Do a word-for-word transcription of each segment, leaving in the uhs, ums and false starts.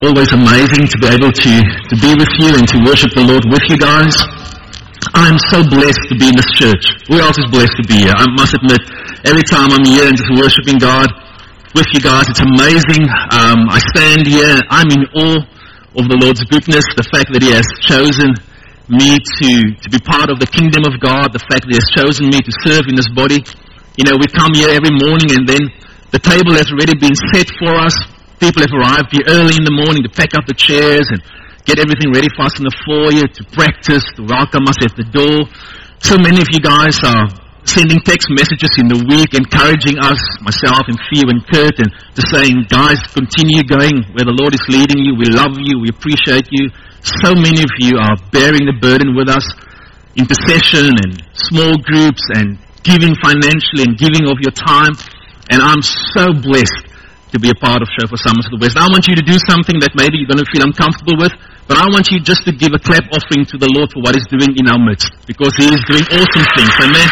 Always amazing to be able to, to be with you and to worship the Lord with you guys. I'm so blessed to be in this church. Who else is blessed to be here? I must admit, every time I'm here and just worshiping God with you guys, it's amazing. Um, I stand here, I'm in awe of the Lord's goodness, the fact that He has chosen me to, to be part of the kingdom of God, the fact that He has chosen me to serve in this body. You know, we come here every morning and then the table has already been set for us. People have arrived here early in the morning to pack up the chairs and get everything ready for us in the foyer, to practice, to welcome us at the door. So many of you guys are sending text messages in the week, encouraging us, myself and Theo and Kurt, and just saying, guys, continue going where the Lord is leading you. We love you. We appreciate you. So many of you are bearing the burden with us, intercession and small groups and giving financially and giving of your time. And I'm so blessed to be a part of Shofar Summers of the West. I want you to do something that maybe you're going to feel uncomfortable with, but I want you just to give a clap offering to the Lord for what He's doing in our midst, because He is doing awesome things. Amen.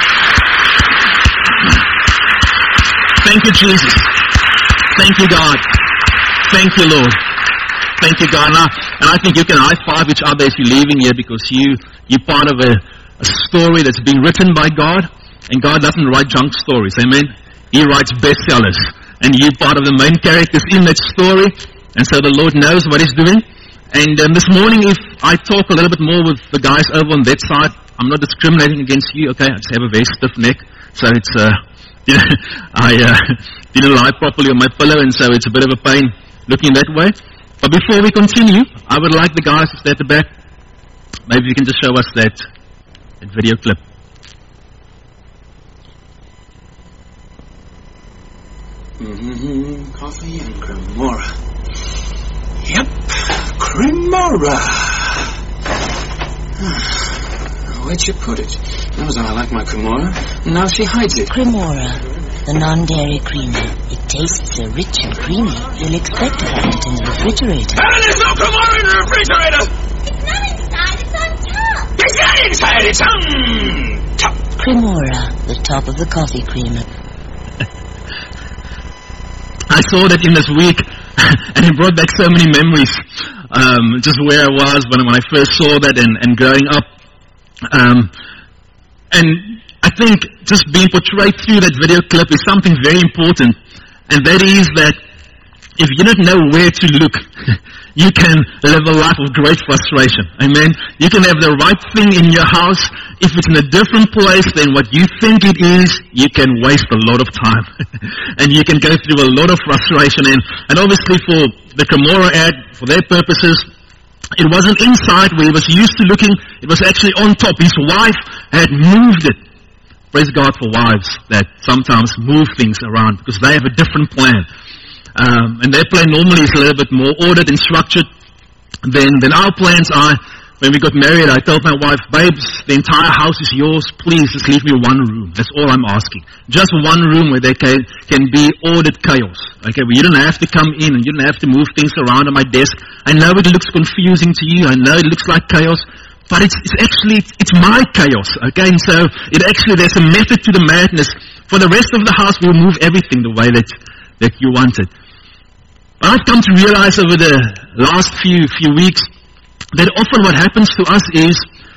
Thank you, Jesus. Thank you, God. Thank you, Lord. Thank you, God. And I, and I think you can high-five each other as you're leaving here, because you, you're part of a, a story that's been written by God, and God doesn't write junk stories. Amen. He writes bestsellers. And you're part of the main characters in that story. And so the Lord knows what He's doing. And um, this morning, if I talk a little bit more with the guys over on that side, I'm not discriminating against you, okay? I just have a very stiff neck. So it's, uh, you know, I uh, didn't lie properly on my pillow, and so it's a bit of a pain looking that way. But before we continue, I would like the guys to stay at the back. Maybe you can just show us that, that video clip. Mm-hmm. Coffee and Cremora. Yep, Cremora. Where'd you put it? Knows I like my Cremora. Now she hides it. Cremora, the non-dairy creamer. It tastes so rich and creamy, you'll expect to find it in the refrigerator. And there's no Cremora in the refrigerator! It's not inside, it's on top! It's not inside, it's on top! Cremora, the top of the coffee creamer. I saw that in this week, and it brought back so many memories, um, just where I was when, when I first saw that and, and growing up. Um, and I think just being portrayed through that video clip is something very important, and that is that if you don't know where to look, you can live a life of great frustration. Amen? You can have the right thing in your house. If it's in a different place than what you think it is, you can waste a lot of time. And you can go through a lot of frustration. And, and obviously for the Cremora ad, for their purposes, it wasn't inside where he was used to looking. It was actually on top. His wife had moved it. Praise God for wives that sometimes move things around, because they have a different plan. Um, and their plan normally is a little bit more ordered and structured than, than our plans are. When we got married, I told my wife, babes, the entire house is yours. Please just leave me one room. That's all I'm asking. Just one room where there can, can be ordered chaos. Okay, where you don't have to come in and you don't have to move things around on my desk. I know it looks confusing to you. I know it looks like chaos. But it's, it's actually, it's my chaos. Okay, and so it actually, there's a method to the madness. For the rest of the house, we'll move everything the way that, that you want it. I've come to realize over the last few few weeks that often what happens to us is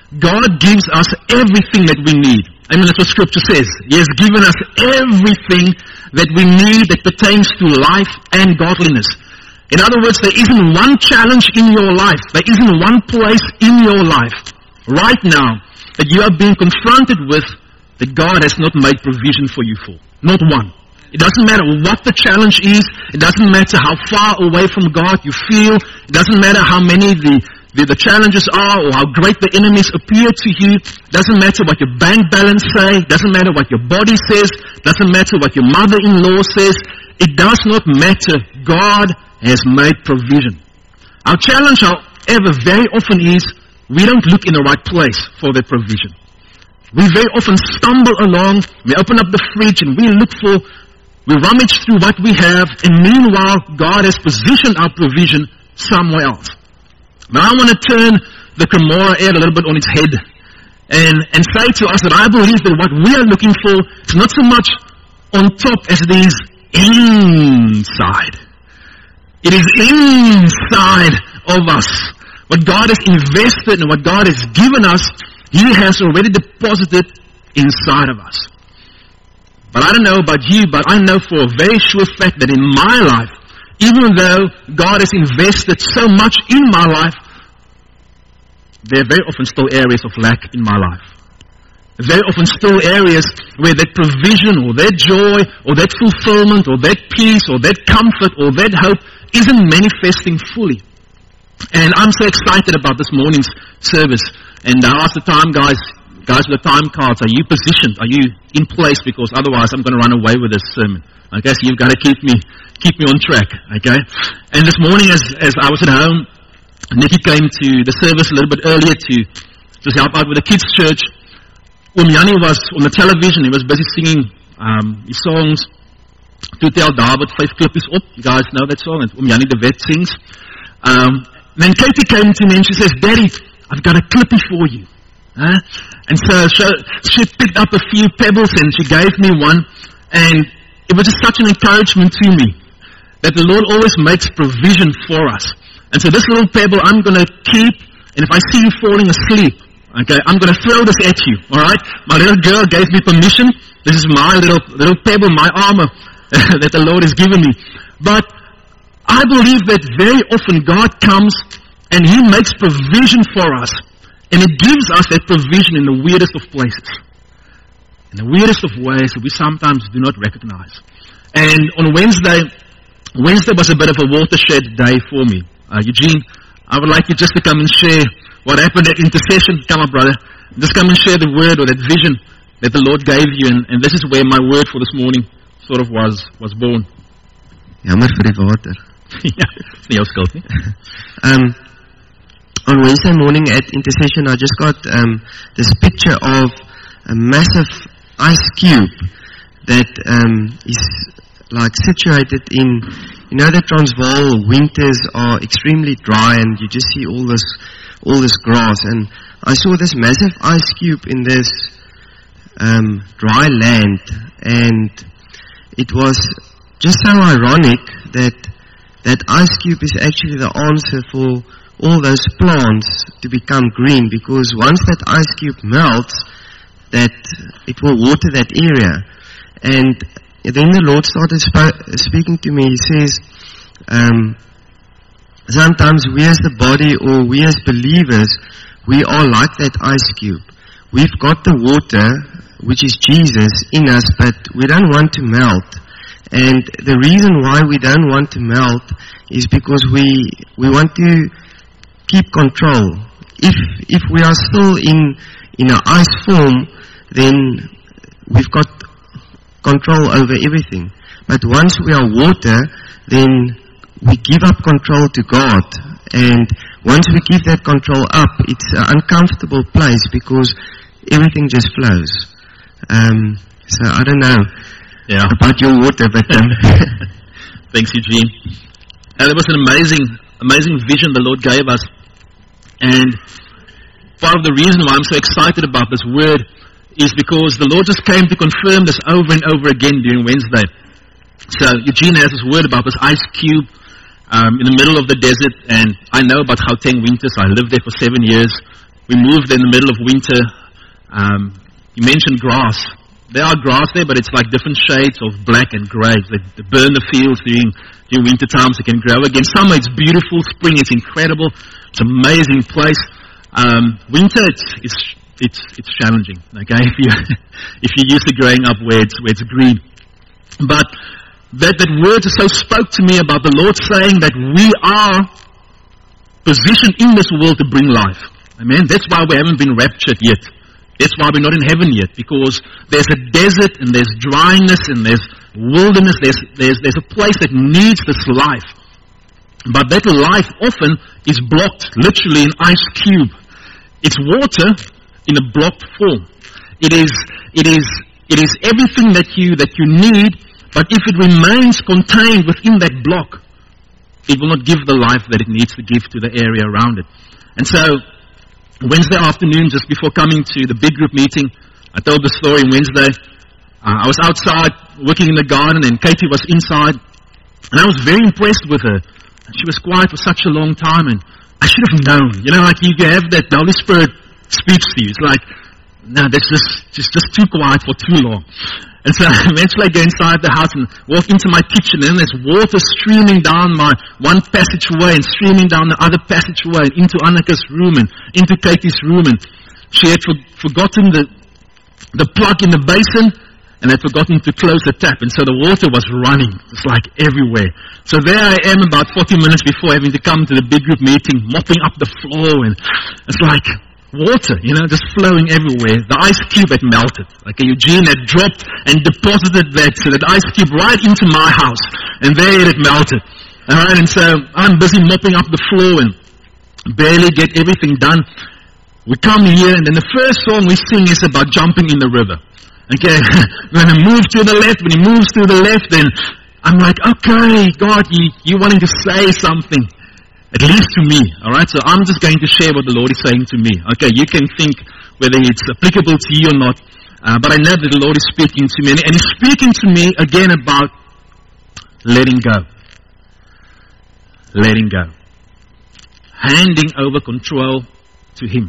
God gives us everything that we need. I mean, that's what Scripture says. He has given us everything that we need that pertains to life and godliness. In other words, there isn't one challenge in your life, there isn't one place in your life right now that you are being confronted with that God has not made provision for you for. Not one. It doesn't matter what the challenge is. It doesn't matter how far away from God you feel. It doesn't matter how many the, the, the challenges are or how great the enemies appear to you. It doesn't matter what your bank balance says. It doesn't matter what your body says. It doesn't matter what your mother-in-law says. It does not matter. God has made provision. Our challenge, however, very often is we don't look in the right place for that provision. We very often stumble along. We open up the fridge and we look for We rummage through what we have, and meanwhile, God has positioned our provision somewhere else. Now, I want to turn the Cremora ad a little bit on its head and, and say to us that I believe that what we are looking for is not so much on top as it is inside. It is inside of us. What God has invested and what God has given us, He has already deposited inside of us. But I don't know about you, but I know for a very sure fact that in my life, even though God has invested so much in my life, there are very often still areas of lack in my life. Very often still areas where that provision or that joy or that fulfillment or that peace or that comfort or that hope isn't manifesting fully. And I'm so excited about this morning's service. And I asked the time guys, guys with the time cards, are you positioned? Are you in place? Because otherwise I'm going to run away with this sermon. Okay, so you've got to keep me keep me on track. Okay. And this morning as, as I was at home, Nikki came to the service a little bit earlier to just help out with the kids' church. Um Jannie was on the television. He was busy singing um, his songs. To tell David, five klippies op. You guys know that song? And Um Jannie de Wet sings. Um, then Katie came to me and she says, Daddy, I've got a clippy for you. Huh? And so she, she picked up a few pebbles and she gave me one. And it was just such an encouragement to me that the Lord always makes provision for us. And so this little pebble I'm going to keep, and if I see you falling asleep, okay, I'm going to throw this at you, alright? My little girl gave me permission. This is my little little pebble, my armor that the Lord has given me. But I believe that very often God comes and He makes provision for us. And He gives us that provision in the weirdest of places. In the weirdest of ways that we sometimes do not recognize. And on Wednesday, Wednesday was a bit of a watershed day for me. Uh, Eugene, I would like you just to come and share what happened at intercession. Come on, brother. Just come and share the word or that vision that the Lord gave you. And, and this is where my word for this morning sort of was, was born. Jammer vir die water. Ja, nie jou skuld nie. Um, on Wednesday morning at intercession, I just got um, this picture of a massive ice cube that um, is like situated in, you know, the Transvaal winters are extremely dry and you just see all this, all this grass. And I saw this massive ice cube in this um, dry land, and it was just so ironic that that ice cube is actually the answer for all those plants to become green, because once that ice cube melts, that it will water that area. And then the Lord started sp- speaking to me. He says, um, sometimes we as the body or we as believers, we are like that ice cube. We've got the water, which is Jesus, in us, but we don't want to melt. And the reason why we don't want to melt is because we we want to keep control. If if we are still in in an ice form, then we've got control over everything. But once we are water, then we give up control to God. And once we give that control up, it's an uncomfortable place because everything just flows. Um, so I don't know. Yeah. About your water, but um, thanks, Eugene. And it was an amazing, amazing vision the Lord gave us. And part of the reason why I'm so excited about this word is because the Lord just came to confirm this over and over again during Wednesday. So Eugene has this word about this ice cube um, in the middle of the desert, and I know about Gauteng winters. I lived there for seven years. We moved in the middle of winter. Um, you mentioned grass. There are grass there, but it's like different shades of black and grey. They, they burn the fields during, during winter times. It can grow again. Summer, it's beautiful. Spring, it's incredible. It's an amazing place. Um, winter, it's, it's it's it's challenging. Okay, if you if you're used to growing up where it's where it's green. But that that word just so spoke to me about the Lord saying that we are positioned in this world to bring life. Amen. That's why we haven't been raptured yet. That's why we're not in heaven yet, because there's a desert and there's dryness and there's wilderness. There's, there's, there's a place that needs this life. But that life often is blocked, literally in ice cube. It's water in a blocked form. It is, it is, it is everything that you, that you need, but if it remains contained within that block, it will not give the life that it needs to give to the area around it. And so, Wednesday afternoon, just before coming to the big group meeting, I told the story Wednesday. Uh, I was outside working in the garden and Katie was inside. And I was very impressed with her. She was quiet for such a long time, and I should have known. You know, like you have that, the Holy Spirit speaks to you. It's like, no, that's just, just, just too quiet for too long. And so eventually I go inside the house and walk into my kitchen, and there's water streaming down my one passageway and streaming down the other passageway and into Annika's room and into Katie's room. And she had for, forgotten the, the plug in the basin, and had forgotten to close the tap. And so the water was running. It's like everywhere. So there I am about forty minutes before having to come to the big group meeting, mopping up the floor. And it's like water, you know, just flowing everywhere. The ice cube had melted. Like Eugene had dropped and deposited that, so that ice cube right into my house. And there it had melted. Alright, and so I'm busy mopping up the floor and barely get everything done. We come here, and then the first song we sing is about jumping in the river. Okay, when I move to the left, when he moves to the left, then I'm like, okay, God, you, you wanting to say something, at least to me, alright? So I'm just going to share what the Lord is saying to me. Okay, you can think whether it's applicable to you or not, uh, but I know that the Lord is speaking to me, and He's speaking to me again about letting go. Letting go. Handing over control to Him.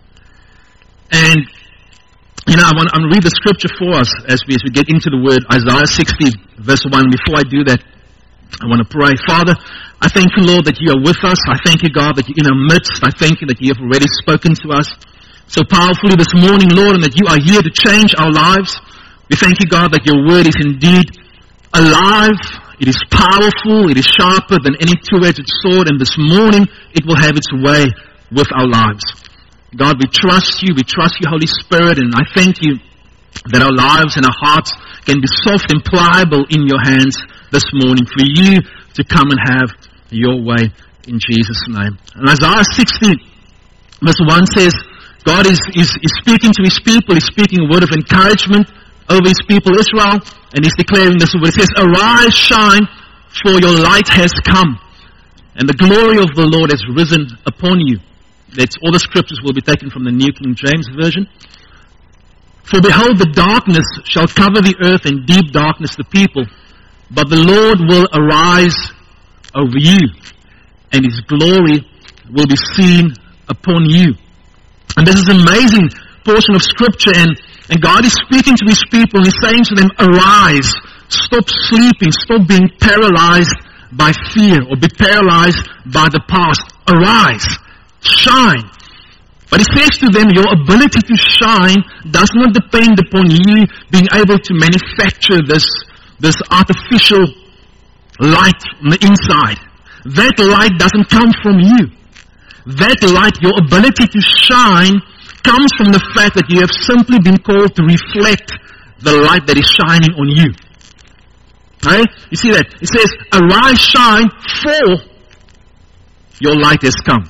And you know, I want to read the scripture for us as we, as we get into the word, Isaiah sixty, verse one. Before I do that, I want to pray. Father, I thank you, Lord, that you are with us. I thank you, God, that you're in our midst. I thank you that you have already spoken to us so powerfully this morning, Lord, and that you are here to change our lives. We thank you, God, that your word is indeed alive. It is powerful. It is sharper than any two-edged sword. And this morning, it will have its way with our lives. God, we trust you. We trust you, Holy Spirit. And I thank you that our lives and our hearts can be soft and pliable in your hands this morning for you to come and have your way in Jesus' name. And Isaiah sixty, verse one says, God is, is, is speaking to his people. He's speaking a word of encouragement over his people Israel. And he's declaring this word. It says, arise, shine, for your light has come, and the glory of the Lord has risen upon you. That's all the scriptures will be taken from the New King James Version. For behold, the darkness shall cover the earth, and deep darkness the people. But the Lord will arise over you, and his glory will be seen upon you. And this is an amazing portion of scripture, and, and God is speaking to his people, and he's saying to them, arise, stop sleeping, stop being paralyzed by fear, or be paralyzed by the past. Arise. Shine. But he says to them, your ability to shine does not depend upon you being able to manufacture this, this artificial light on the inside. That light doesn't come from you. That light, your ability to shine, comes from the fact that you have simply been called to reflect the light that is shining on you. Right? You see that? It says, arise, shine, for your light has come.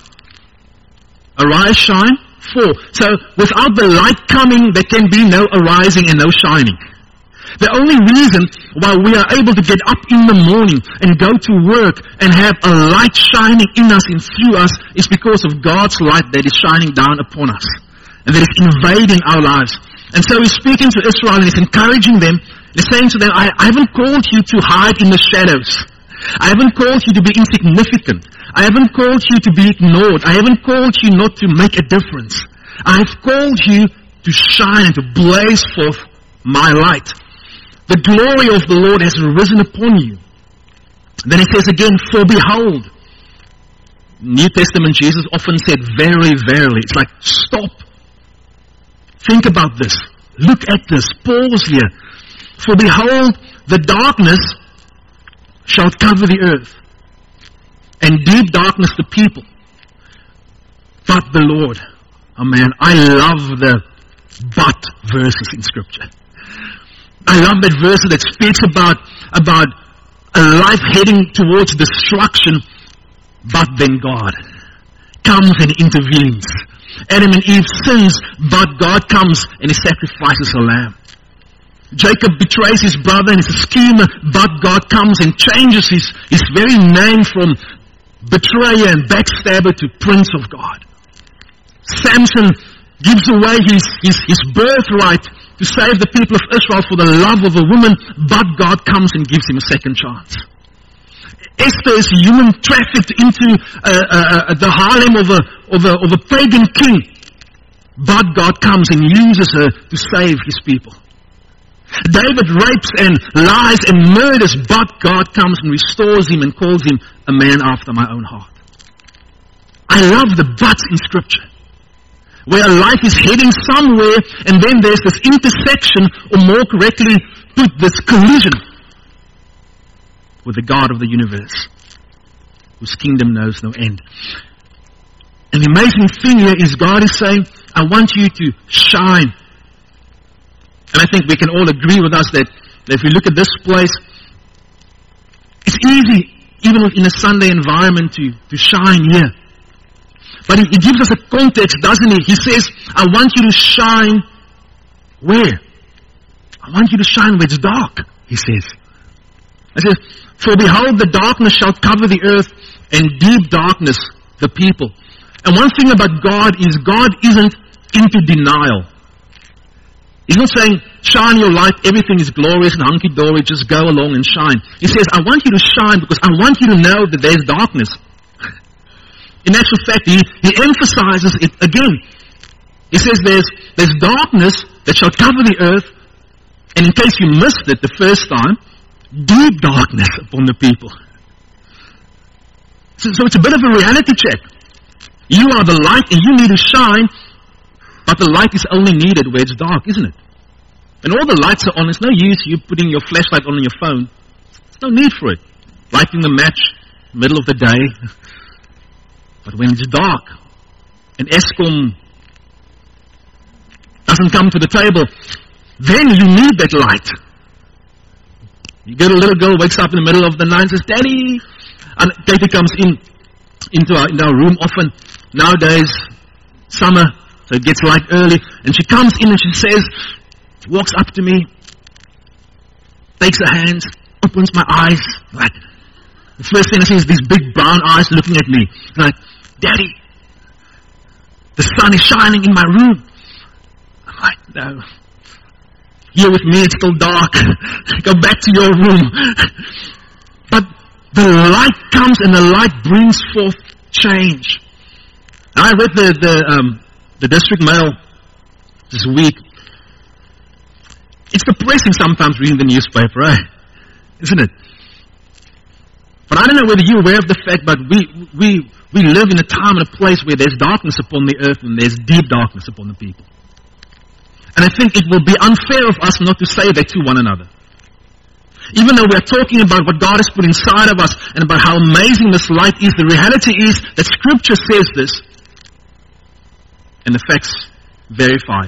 Arise, shine, for. So, without the light coming, there can be no arising and no shining. The only reason why we are able to get up in the morning and go to work and have a light shining in us and through us is because of God's light that is shining down upon us and that is invading our lives. And so he's speaking to Israel and he's encouraging them. He's saying to them, I, I haven't called you to hide in the shadows. I haven't called you to be insignificant. I haven't called you to be ignored. I haven't called you not to make a difference. I've called you to shine and to blaze forth my light. The glory of the Lord has risen upon you. Then it says again, for behold. New Testament Jesus often said, verily, verily. It's like, stop. Think about this. Look at this. Pause here. For behold, the darkness shall cover the earth, and deep darkness the people. But the Lord, oh man, I love the but verses in Scripture. I love that verse that speaks about, about a life heading towards destruction, but then God comes and intervenes. Adam and Eve sins, but God comes and he sacrifices a lamb. Jacob betrays his brother and is a schemer, but God comes and changes his, his very name from betrayer and backstabber to Prince of God. Samson gives away his, his, his birthright to save the people of Israel for the love of a woman, but God comes and gives him a second chance. Esther is human trafficked into uh, uh, uh, the harem of a, of, a, of a pagan king. But God comes and uses her to save his people. David rapes and lies and murders, but God comes and restores him and calls him a man after my own heart. I love the buts in Scripture, where life is heading somewhere, and then there's this intersection, or more correctly put, this collision with the God of the universe, whose kingdom knows no end. And the amazing thing here is God is saying, I want you to shine. And I think we can all agree with us that, that if we look at this place, it's easy, even within a Sunday environment, to, to shine here. But he, he gives us a context, doesn't he? He says, I want you to shine where? I want you to shine where it's dark, he says. He says, for behold, the darkness shall cover the earth, and deep darkness the people. And one thing about God is God isn't into denial. He's not saying, shine your light, everything is glorious and hunky-dory, just go along and shine. He says, I want you to shine because I want you to know that there's darkness. In actual fact, he, he emphasizes it again. He says there's, there's darkness that shall cover the earth, and in case you missed it the first time, deep darkness upon the people. So, so it's a bit of a reality check. You are the light and you need to shine, but the light is only needed where it's dark, isn't it? When all the lights are on, it's no use you putting your flashlight on your phone. There's no need for it. Lighting the match, middle of the day. But when it's dark, and Eskom doesn't come to the table, then you need that light. You get a little girl, wakes up in the middle of the night and says, Daddy! And Katie comes in into our, in our room often. Nowadays, summer, so it gets light early. And she comes in and she says, walks up to me, takes her hands, opens my eyes. Like, the first thing I see is these big brown eyes looking at me. Like, Daddy, the sun is shining in my room. I'm like, no. Here with me, it's still dark. Go back to your room. But the light comes and the light brings forth change. I read the the, um, the District Mail this week. It's depressing sometimes reading the newspaper, right? Isn't it? But I don't know whether you're aware of the fact, but we we we live in a time and a place where there's darkness upon the earth and there's deep darkness upon the people. And I think it will be unfair of us not to say that to one another. Even though we're talking about what God has put inside of us and about how amazing this light is, the reality is that Scripture says this, and the facts verified.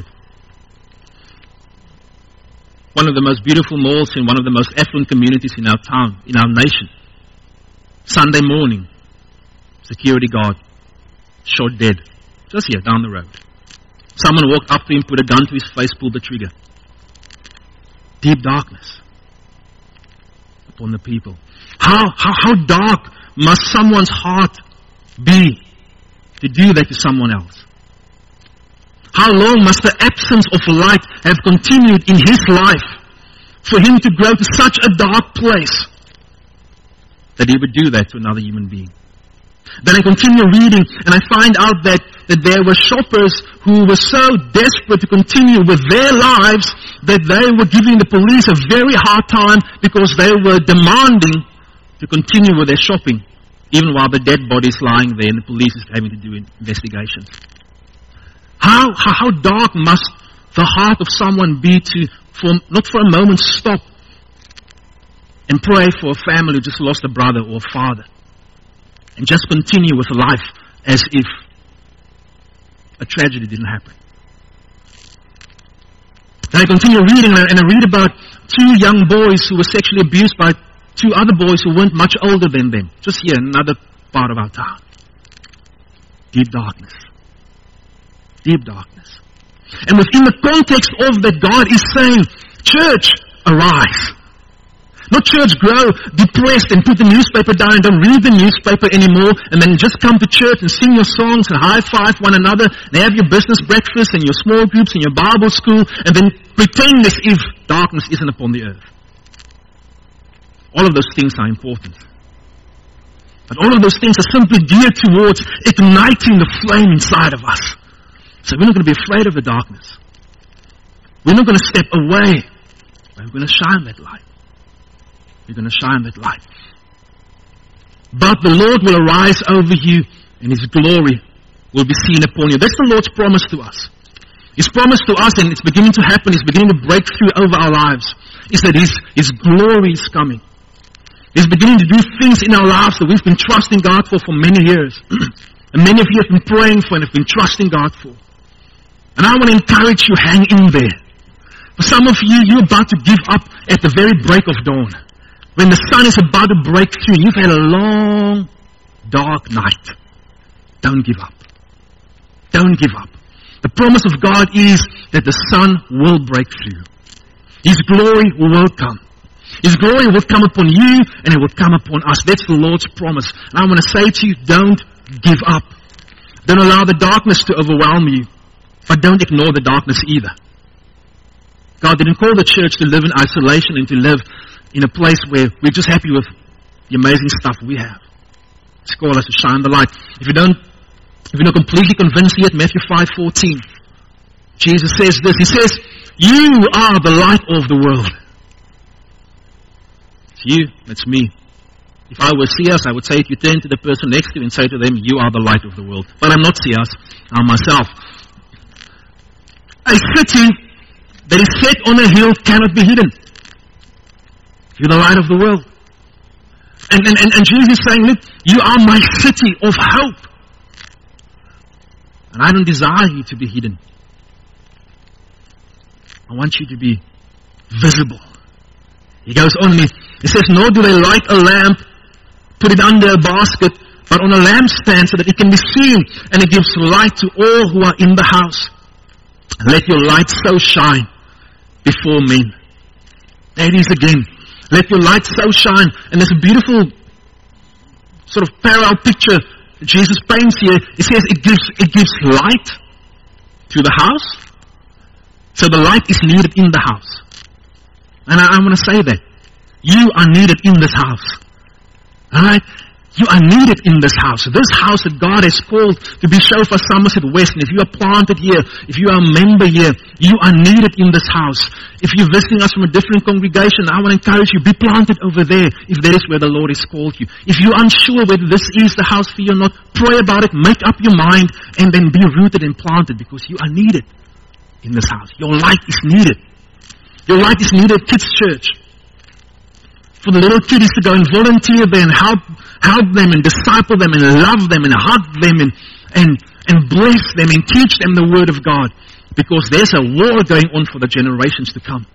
One of the most beautiful malls in one of the most affluent communities in our town, in our nation. Sunday morning, security guard, shot dead, just here, down the road. Someone walked up to him, put a gun to his face, pulled the trigger. Deep darkness upon the people. How, how, how dark must someone's heart be to do that to someone else? How long must the absence of light have continued in his life for him to grow to such a dark place that he would do that to another human being? Then I continue reading and I find out that, that there were shoppers who were so desperate to continue with their lives that they were giving the police a very hard time because they were demanding to continue with their shopping, even while the dead body is lying there and the police is having to do investigations. How, how, how dark must the heart of someone be to, for, not for a moment, stop and pray for a family who just lost a brother or a father? And just continue with life as if a tragedy didn't happen. And I continue reading and I, and I read about two young boys who were sexually abused by two other boys who weren't much older than them. Just here in another part of our town. Deep darkness. Deep darkness. And within the context of that, God is saying, church, arise. Not church grow depressed and put the newspaper down and don't read the newspaper anymore and then just come to church and sing your songs and high-five one another and have your business breakfast and your small groups and your Bible school and then pretend as if darkness isn't upon the earth. All of those things are important. But all of those things are simply geared towards igniting the flame inside of us. So we're not going to be afraid of the darkness. We're not going to step away. But we're going to shine that light. We're going to shine that light. But the Lord will arise over you, and His glory will be seen upon you. That's the Lord's promise to us. His promise to us, and it's beginning to happen, it's beginning to break through over our lives, is that His, His glory is coming. He's beginning to do things in our lives that we've been trusting God for for many years. And many of you have been praying for and have been trusting God for. And I want to encourage you, hang in there. For some of you, you're about to give up at the very break of dawn. When the sun is about to break through, you've had a long, dark night. Don't give up. Don't give up. The promise of God is that the sun will break through. His glory will come. His glory will come upon you and it will come upon us. That's the Lord's promise. And I want to say to you, don't give up. Don't allow the darkness to overwhelm you. But don't ignore the darkness either. God didn't call the church to live in isolation and to live in a place where we're just happy with the amazing stuff we have. He's called us to shine the light. If you don't If you're not completely convinced yet, Matthew five fourteen. Jesus says this. He says, you are the light of the world. It's you, that's me. If I were C S, I would say if you turn to the person next to you and say to them, you are the light of the world. But I'm not C S, I'm myself. A city that is set on a hill cannot be hidden. You're the light of the world. And, and, and, and Jesus is saying, look, you are my city of hope. And I don't desire you to be hidden. I want you to be visible. He goes on, he says, nor do they light a lamp, put it under a basket, but on a lampstand so that it can be seen, and it gives light to all who are in the house. Let your light so shine before men. There it is again. Let your light so shine. And there's a beautiful sort of parallel picture Jesus paints here. He says it gives it gives light to the house. So the light is needed in the house. And I, I want to say that. You are needed in this house. Alright? You are needed in this house. This house that God has called to be Shofar Somerset West. And if you are planted here, if you are a member here, you are needed in this house. If you're visiting us from a different congregation, I want to encourage you, be planted over there if that is where the Lord has called you. If you're unsure whether this is the house for you or not, pray about it, make up your mind, and then be rooted and planted because you are needed in this house. Your light is needed. Your light is needed at Kids Church. For the little kiddies to go and volunteer there and help help them and disciple them and love them and hug them and, and, and bless them and teach them the Word of God. Because there's a war going on for the generations to come.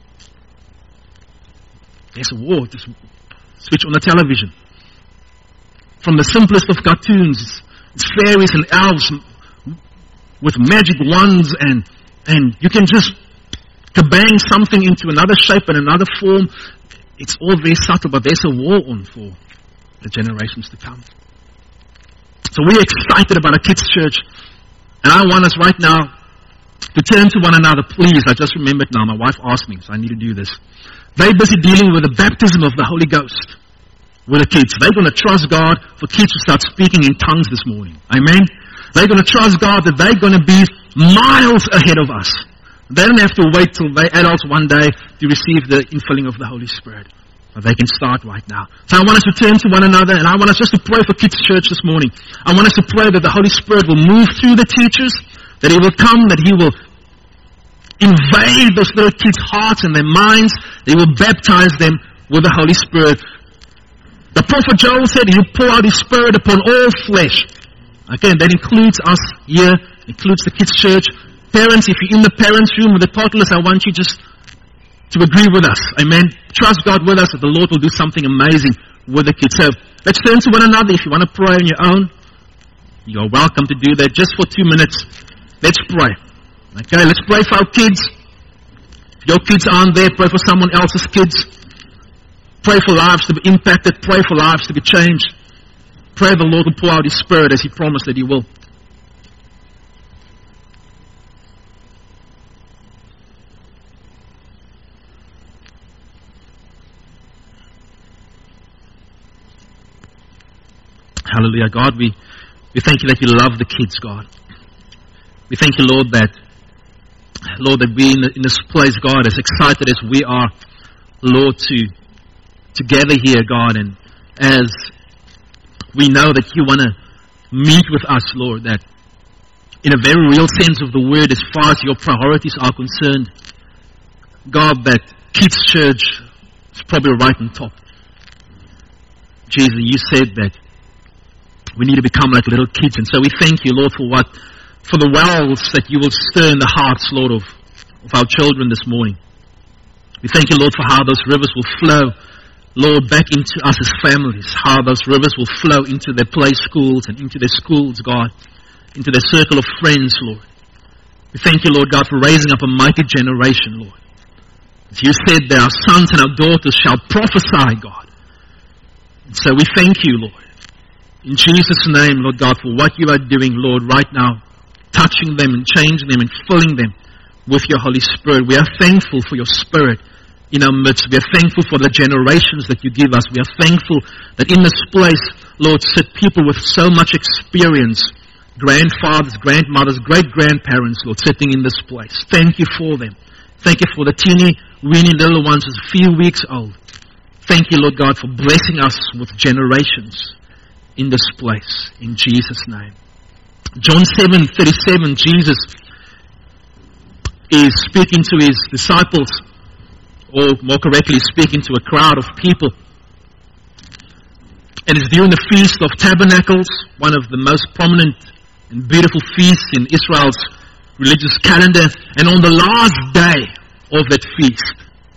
There's a war. Just switch on the television. From the simplest of cartoons, it's fairies and elves with magic wands and, and you can just kabang something into another shape and another form. It's all very subtle, but there's a war on for the generations to come. So we're excited about a kids' church. And I want us right now to turn to one another. Please, I just remembered now. My wife asked me, so I need to do this. They're busy dealing with the baptism of the Holy Ghost with the kids. They're going to trust God for kids to start speaking in tongues this morning. Amen? They're going to trust God that they're going to be miles ahead of us. They don't have to wait till they're adults one day to receive the infilling of the Holy Spirit. But they can start right now. So I want us to turn to one another, and I want us just to pray for Kids Church this morning. I want us to pray that the Holy Spirit will move through the teachers, that He will come, that He will invade those little kids' hearts and their minds, that He will baptize them with the Holy Spirit. The prophet Joel said He will pour out His Spirit upon all flesh. Again, that includes us here, includes the Kids Church. Parents, if you're in the parents' room with the toddlers, I want you just to agree with us. Amen. Trust God with us that the Lord will do something amazing with the kids. So let's turn to one another. If you want to pray on your own, you're welcome to do that just for two minutes. Let's pray. Okay, let's pray for our kids. If your kids aren't there, pray for someone else's kids. Pray for lives to be impacted. Pray for lives to be changed. Pray the Lord will pour out His Spirit as He promised that He will. Hallelujah. God, we, we thank you that you love the kids, God. We thank you, Lord, that, Lord, that we in, in this place, God, as excited as we are, Lord, to, to gather here, God, and as we know that you want to meet with us, Lord, that in a very real sense of the word, as far as your priorities are concerned, God, that kids' church is probably right on top. Jesus, you said that we need to become like little kids, and so we thank you, Lord, for what, for the wells that you will stir in the hearts, Lord, of, of our children this morning. We thank you, Lord, for how those rivers will flow, Lord, back into us as families, how those rivers will flow into their play schools and into their schools, God, into their circle of friends, Lord. We thank you, Lord God, for raising up a mighty generation, Lord. As you said that our sons and our daughters shall prophesy, God. And so we thank you, Lord. In Jesus' name, Lord God, for what you are doing, Lord, right now, touching them and changing them and filling them with your Holy Spirit. We are thankful for your Spirit in our midst. We are thankful for the generations that you give us. We are thankful that in this place, Lord, sit people with so much experience, grandfathers, grandmothers, great-grandparents, Lord, sitting in this place. Thank you for them. Thank you for the teeny, weeny little ones who's a few weeks old. Thank you, Lord God, for blessing us with generations in this place. In Jesus' name. John seven thirty-seven, Jesus is speaking to his disciples, or more correctly, speaking to a crowd of people. And it's during the Feast of Tabernacles, one of the most prominent and beautiful feasts in Israel's religious calendar. And on the last day of that feast,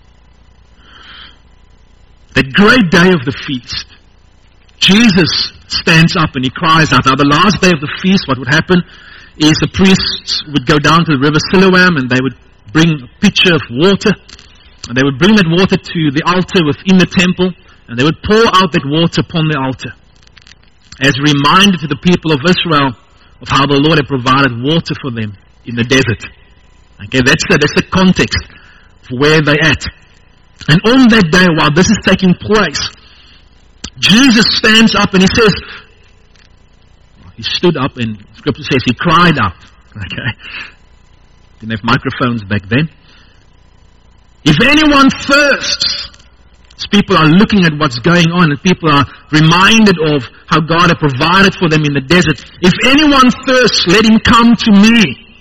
that great day of the feast, Jesus stands up and he cries out. Now the last day of the feast, what would happen is the priests would go down to the river Siloam and they would bring a pitcher of water. And they would bring that water to the altar within the temple, and they would pour out that water upon the altar as a reminder to the people of Israel of how the Lord had provided water for them in the desert. Okay, that's the, that's the context for where they're at. And on that day, while this is taking place, Jesus stands up and he says, he stood up, and Scripture says he cried out. Okay, didn't have microphones back then. If anyone thirsts, as people are looking at what's going on and people are reminded of how God had provided for them in the desert, if anyone thirsts, let him come to me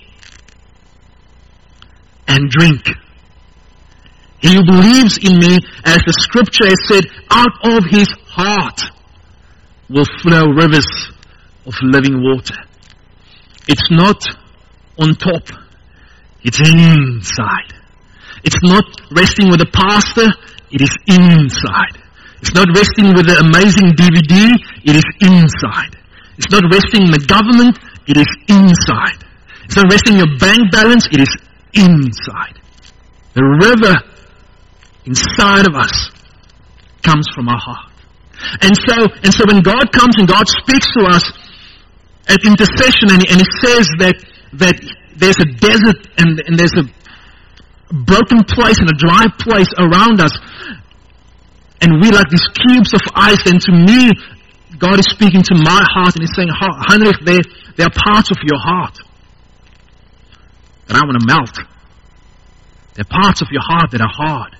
and drink. He who believes in me, as the Scripture has said, out of his heart will flow rivers of living water. It's not on top, it's inside. It's not resting with a pastor, it is inside. It's not resting with an amazing D V D, it is inside. It's not resting in the government, it is inside. It's not resting in your bank balance, it is inside. The river inside of us comes from our heart. And so, and so when God comes and God speaks to us at intercession, and he, and he says that, that there's a desert and, and there's a broken place and a dry place around us, and we like these cubes of ice, and to me God is speaking to my heart and he's saying, Heinrich, there, there are parts of your heart that I want to melt. There are parts of your heart that are hard,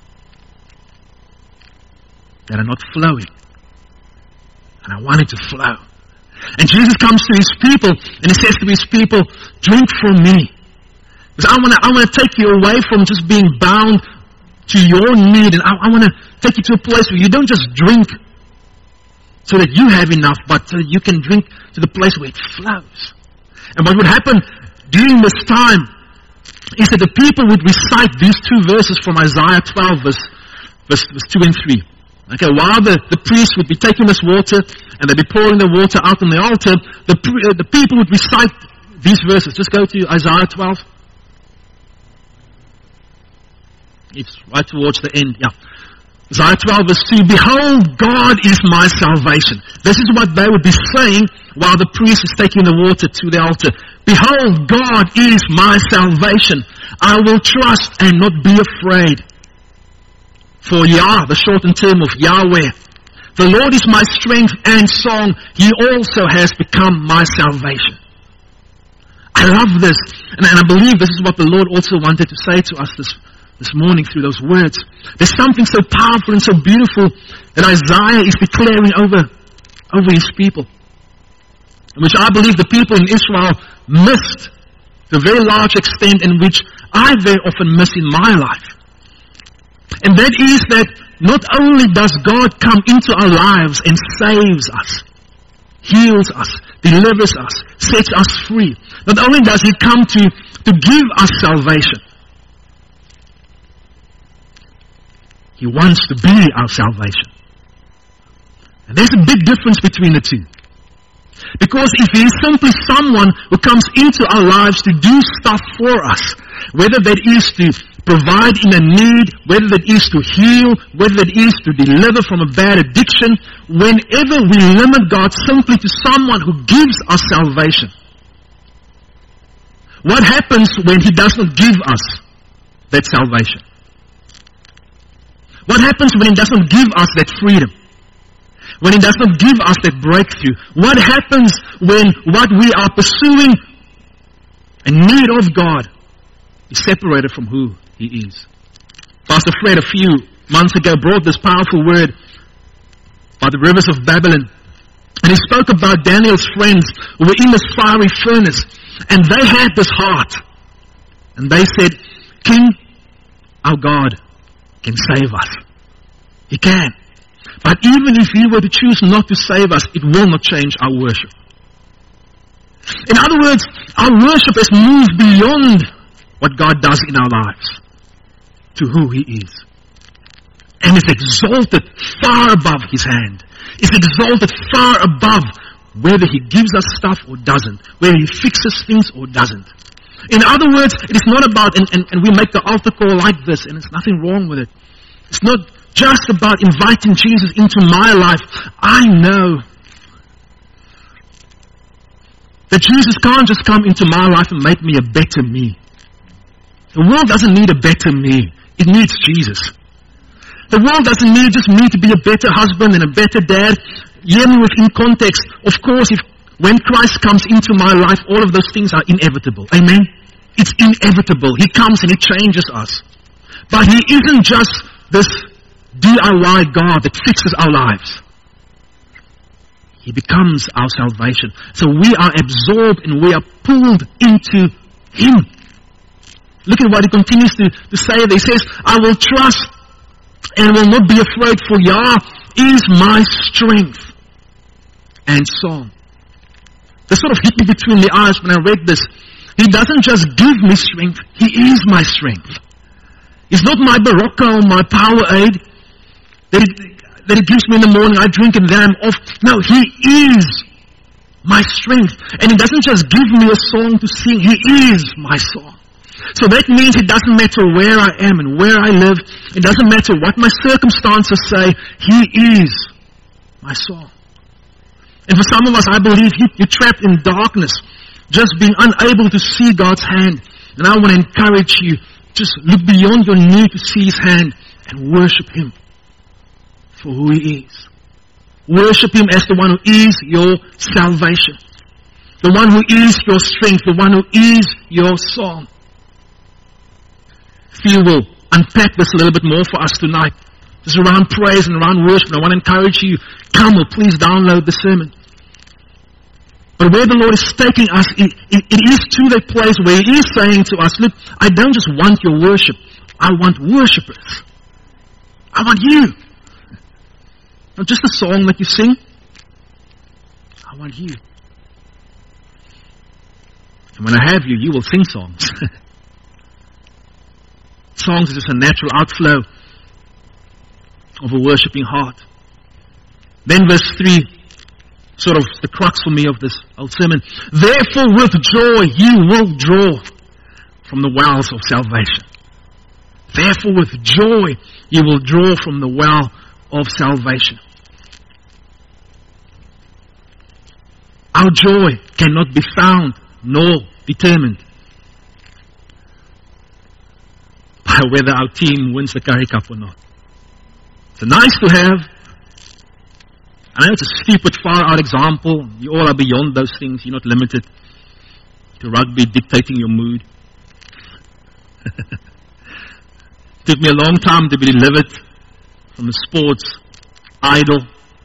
that are not flowing, and I want it to flow. And Jesus comes to his people and he says to his people, drink from me. Because I want to I want to take you away from just being bound to your need. And I, I want to take you to a place where you don't just drink so that you have enough, but so that you can drink to the place where it flows. And what would happen during this time is that the people would recite these two verses from Isaiah twelve, verse, verse, verse two and three. Okay, while the, the priest would be taking this water and they'd be pouring the water out on the altar, the, uh, the people would recite these verses. Just go to Isaiah twelve. It's right towards the end, yeah. Isaiah twelve verse two, behold, God is my salvation. This is what they would be saying while the priest is taking the water to the altar. Behold, God is my salvation. I will trust and not be afraid. For Yah, the shortened term of Yahweh, The Lord is my strength and song. He also has become my salvation. I love this. And, and I believe this is what the Lord also wanted to say to us this, this morning through those words. There's something so powerful and so beautiful that Isaiah is declaring over, over his people. Which I believe the people in Israel missed to a very large extent, in which I very often miss in my life. And that is that not only does God come into our lives and saves us, heals us, delivers us, sets us free. Not only does He come to, to give us salvation, He wants to be our salvation. And there's a big difference between the two. Because if He is simply someone who comes into our lives to do stuff for us, whether that is to provide in a need, whether that is to heal, whether that is to deliver from a bad addiction, whenever we limit God simply to someone who gives us salvation, what happens when He does not give us that salvation? What happens when He does not give us that freedom? When He does not give us that breakthrough? What happens when what we are pursuing in need of God is separated from who He is? Pastor Fred a few months ago brought this powerful word by the rivers of Babylon. And he spoke about Daniel's friends who were in this fiery furnace. And they had this heart. And they said, King, our God can save us. He can. But even if He were to choose not to save us, it will not change our worship. In other words, our worship has moved beyond what God does in our lives to who He is. And it's exalted far above His hand. It's exalted far above whether He gives us stuff or doesn't, whether He fixes things or doesn't. In other words, it is not about, and, and, and we make the altar call like this, and there's nothing wrong with it. It's not just about inviting Jesus into my life. I know that Jesus can't just come into my life and make me a better me. The world doesn't need a better me. It needs Jesus. The world doesn't need just me to be a better husband and a better dad. Hear me within context. Of course, if when Christ comes into my life, all of those things are inevitable. Amen? It's inevitable. He comes and He changes us. But He isn't just this D I Y God that fixes our lives. He becomes our salvation. So we are absorbed and we are pulled into Him. Look at what He continues to, to say there. He says, I will trust and will not be afraid, for Yah is my strength and song. This sort of hit me between the eyes when I read this. He doesn't just give me strength, He is my strength. It's not my Barocca or my Powerade that it, that it gives me in the morning, I drink and then I'm off. No, He is my strength. And He doesn't just give me a song to sing, He is my song. So that means it doesn't matter where I am and where I live. It doesn't matter what my circumstances say. He is my song. And for some of us, I believe you, you're trapped in darkness, just being unable to see God's hand. And I want to encourage you, just look beyond your need to see His hand and worship Him for who He is. Worship Him as the one who is your salvation. The one who is your strength. The one who is your song. Phil will unpack this a little bit more for us tonight. Just around praise and around worship. And I want to encourage you, come or please download the sermon. But where the Lord is taking us, it, it, it is to that place where He is saying to us, look, I don't just want your worship. I want worshippers. I want you. Not just a song that you sing. I want you. And when I have you, you will sing songs. Songs is just a natural outflow of a worshipping heart. Then verse three, sort of the crux for me of this old sermon. Therefore with joy you will draw from the wells of salvation. Therefore with joy you will draw from the well of salvation. Our joy cannot be found nor determined by whether our team wins the Currie Cup or not. It's nice to have, I know it's a stupid, far-out example. You all are beyond those things. You're not limited to rugby dictating your mood. It took me a long time to be delivered from the sports idol.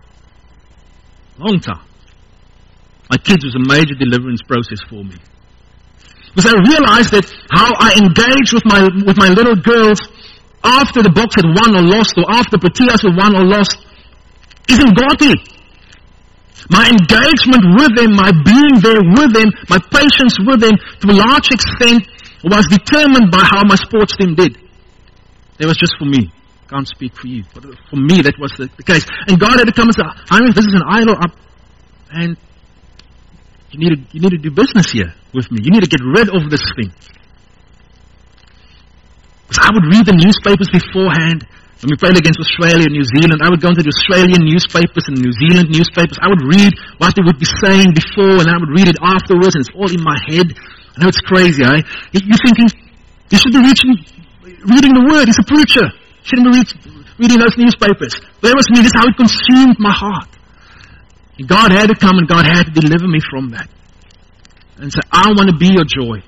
Long time. My kids was a major deliverance process for me. Because I realized that how I engaged with my with my little girls after the Boks had won or lost, or after Proteas had won or lost, isn't godly. My engagement with them, my being there with them, my patience with them, to a large extent, was determined by how my sports team did. That was just for me. Can't speak for you. But for me, that was the, the case. And God had to come and say, Heinrich, this is an idol up, and you need to, you need to do business here with me. You need to get rid of this thing. Because I would read the newspapers beforehand. When we played against Australia and New Zealand, I would go into the Australian newspapers and New Zealand newspapers. I would read what they would be saying before, and I would read it afterwards, and it's all in my head. I know it's crazy, eh? You're thinking, you should be reaching, reading the Word. He's a preacher. You shouldn't be read, reading those newspapers. But that was me. This is how it consumed my heart. And God had to come, and God had to deliver me from that. And say, I want to be your joy.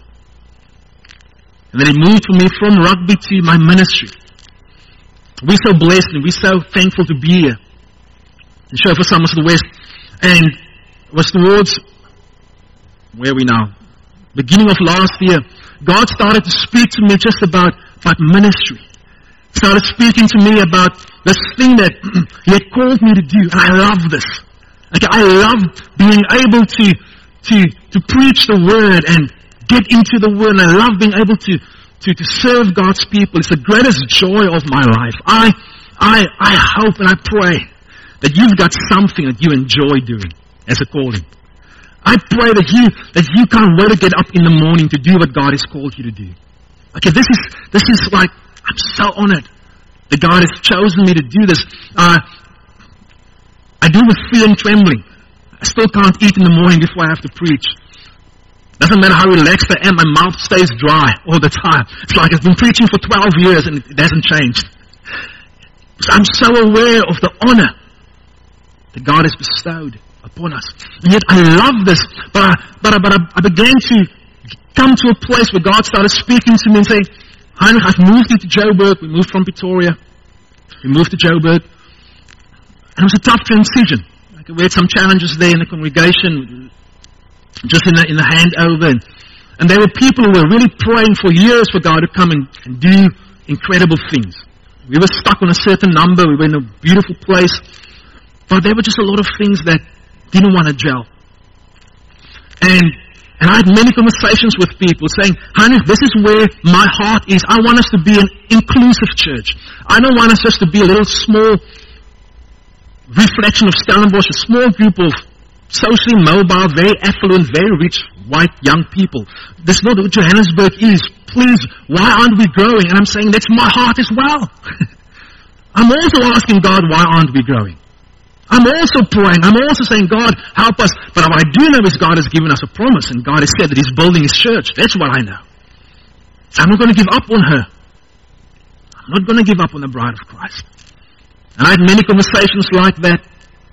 And then He moved for me from rugby to my ministry. We're so blessed and we're so thankful to be here in Shofar Somerset West. And it was towards, where are we now? Beginning of last year, God started to speak to me just about, about ministry. Started speaking to me about this thing that He had called me to do. And I love this. Like, I love being able to, to, to preach the Word and get into the Word. And I love being able to To, to serve God's people. It's the greatest joy of my life. I, I, I hope and I pray that you've got something that you enjoy doing as a calling. I pray that you, that you can't wait to get up in the morning to do what God has called you to do. Okay, this is, this is like, I'm so honored that God has chosen me to do this. Uh, I do with fear and trembling. I still can't eat in the morning before I have to preach. Doesn't matter how relaxed I am, my mouth stays dry all the time. It's like I've been preaching for twelve years and it hasn't changed. So I'm so aware of the honor that God has bestowed upon us. And yet I love this, but I, but I, but I, I began to come to a place where God started speaking to me and saying, Heinrich, I've moved into Joburg. We moved from Pretoria. We moved to Joburg. And it was a tough transition. Like, we had some challenges there in the congregation, just in the, in the handover. And, and there were people who were really praying for years for God to come and, and do incredible things. We were stuck on a certain number. We were in a beautiful place. But there were just a lot of things that didn't want to gel. And, and I had many conversations with people saying, Heinrich, this is where my heart is. I want us to be an inclusive church. I don't want us just to be a little small reflection of Stellenbosch, a small group of socially mobile, very affluent, very rich, white, young people. That's not what Johannesburg is. Please, why aren't we growing? And I'm saying, that's my heart as well. I'm also asking God, why aren't we growing? I'm also praying. I'm also saying, God, help us. But what I do know is God has given us a promise, and God has said that He's building His church. That's what I know. So I'm not going to give up on her. I'm not going to give up on the bride of Christ. And I had many conversations like that.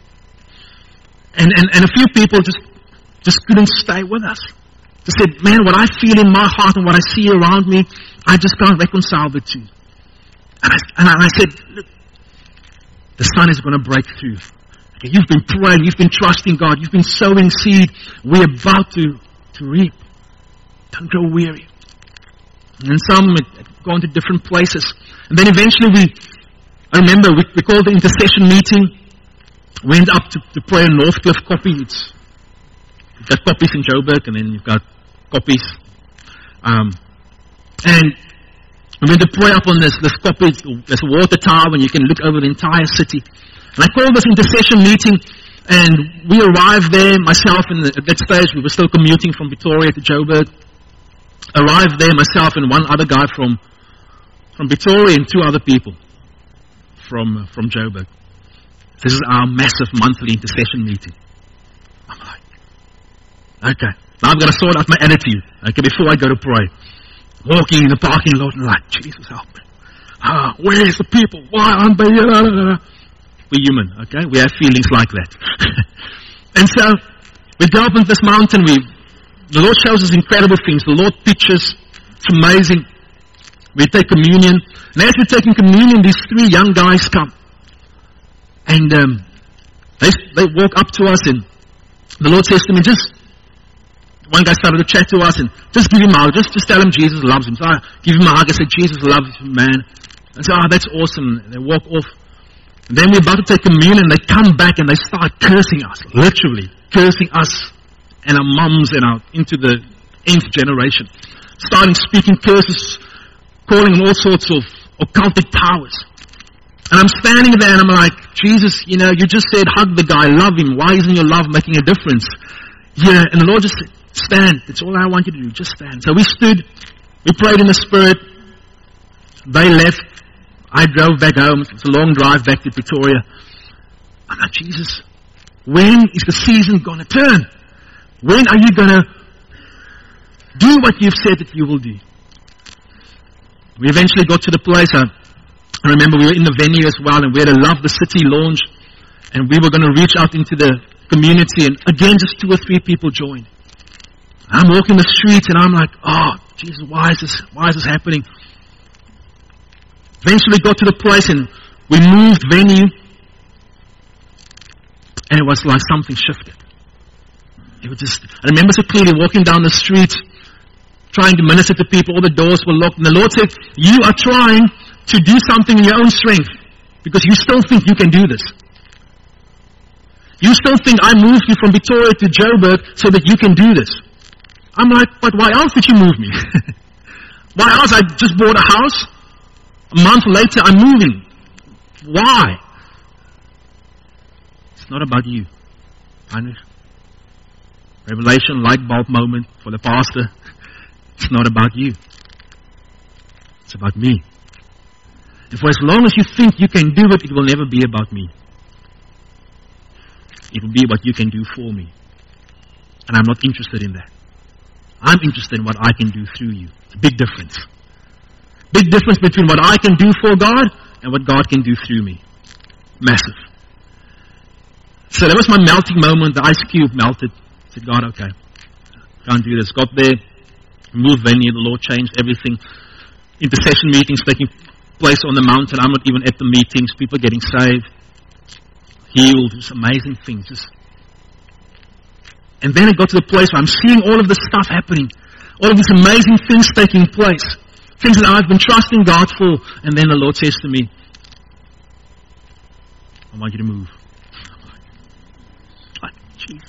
And, and, and a few people just, just couldn't stay with us. They said, man, what I feel in my heart and what I see around me, I just can't reconcile the two. And I, and I said, look, the sun is going to break through. Okay, you've been praying, you've been trusting God, you've been sowing seed. We're about to, to reap. Don't grow weary. And some had gone to different places. And then eventually we, I remember, we, we called the intercession meeting. Went up to, to pray in Northcliffe Copy. It's, you've got copies in Joburg, and then you've got copies. Um, and we went to pray up on this, this copy. There's a water tower, and you can look over the entire city. And I called this intercession meeting, and we arrived there, myself, in the, at that stage, we were still commuting from Pretoria to Joburg. Arrived there, myself and one other guy from, from Pretoria, and two other people from, uh, from Joburg. This is our massive monthly intercession meeting. I'm like, okay, now I've got to sort out my attitude, okay, before I go to pray. Walking in the parking lot and like, Jesus help me. Ah, where's the people? Why aren't they here? We're human, okay? We have feelings like that. And so, we go up on this mountain, we, the Lord shows us incredible things. The Lord teaches, it's amazing. We take communion, and as we're taking communion, these three young guys come. And um, they, they walk up to us, and the Lord says to me, just, one guy started to chat to us, and just give him a hug, just, just tell him Jesus loves him. So I give him a hug, I said, Jesus loves you, man. I said, oh, that's awesome. And they walk off. And then we're about to take communion, and they come back, and they start cursing us, literally, cursing us and our mums and our, into the nth generation. Starting speaking curses, calling all sorts of occultic powers. And I'm standing there and I'm like, Jesus, you know, you just said hug the guy, love him. Why isn't your love making a difference? Yeah, and the Lord just said, stand. That's all I want you to do. Just stand. So we stood, we prayed in the Spirit. They left. I drove back home. It was a long drive back to Pretoria. I'm like, Jesus, when is the season going to turn? When are you going to do what you've said that you will do? We eventually got to the place. I, I remember we were in the venue as well, and we had a Love the City launch, and we were going to reach out into the community, and again, just two or three people joined. I'm walking the streets, and I'm like, oh, Jesus, why is this, why is this happening? Eventually got to the place, and we moved venue, and it was like something shifted. It was just, I remember so clearly walking down the street, trying to minister to people, all the doors were locked, and the Lord said, you are trying to do something in your own strength, because you still think you can do this. You still think I moved you from Pretoria to Joburg so that you can do this. I'm like, but why else did you move me? Why else? I just bought a house. A month later, I'm moving. Why? It's not about you. Heinrich. Revelation, light bulb moment for the pastor. It's not about you. It's about me. And for as long as you think you can do it, it will never be about me. It will be what you can do for me. And I'm not interested in that. I'm interested in what I can do through you. It's a big difference. Big difference between what I can do for God and what God can do through me. Massive. So that was my melting moment. The ice cube melted. I said, God, okay. Can't do this. Got there. Moved venue. The Lord changed everything. Intercession meetings taking place on the mountain. I'm not even at the meetings. People getting saved. Healed. Just amazing things. Just. And then it got to the place where I'm seeing all of this stuff happening. All of these amazing things taking place. Things that I've been trusting God for. And then the Lord says to me, I want you to move. I'm like, geez.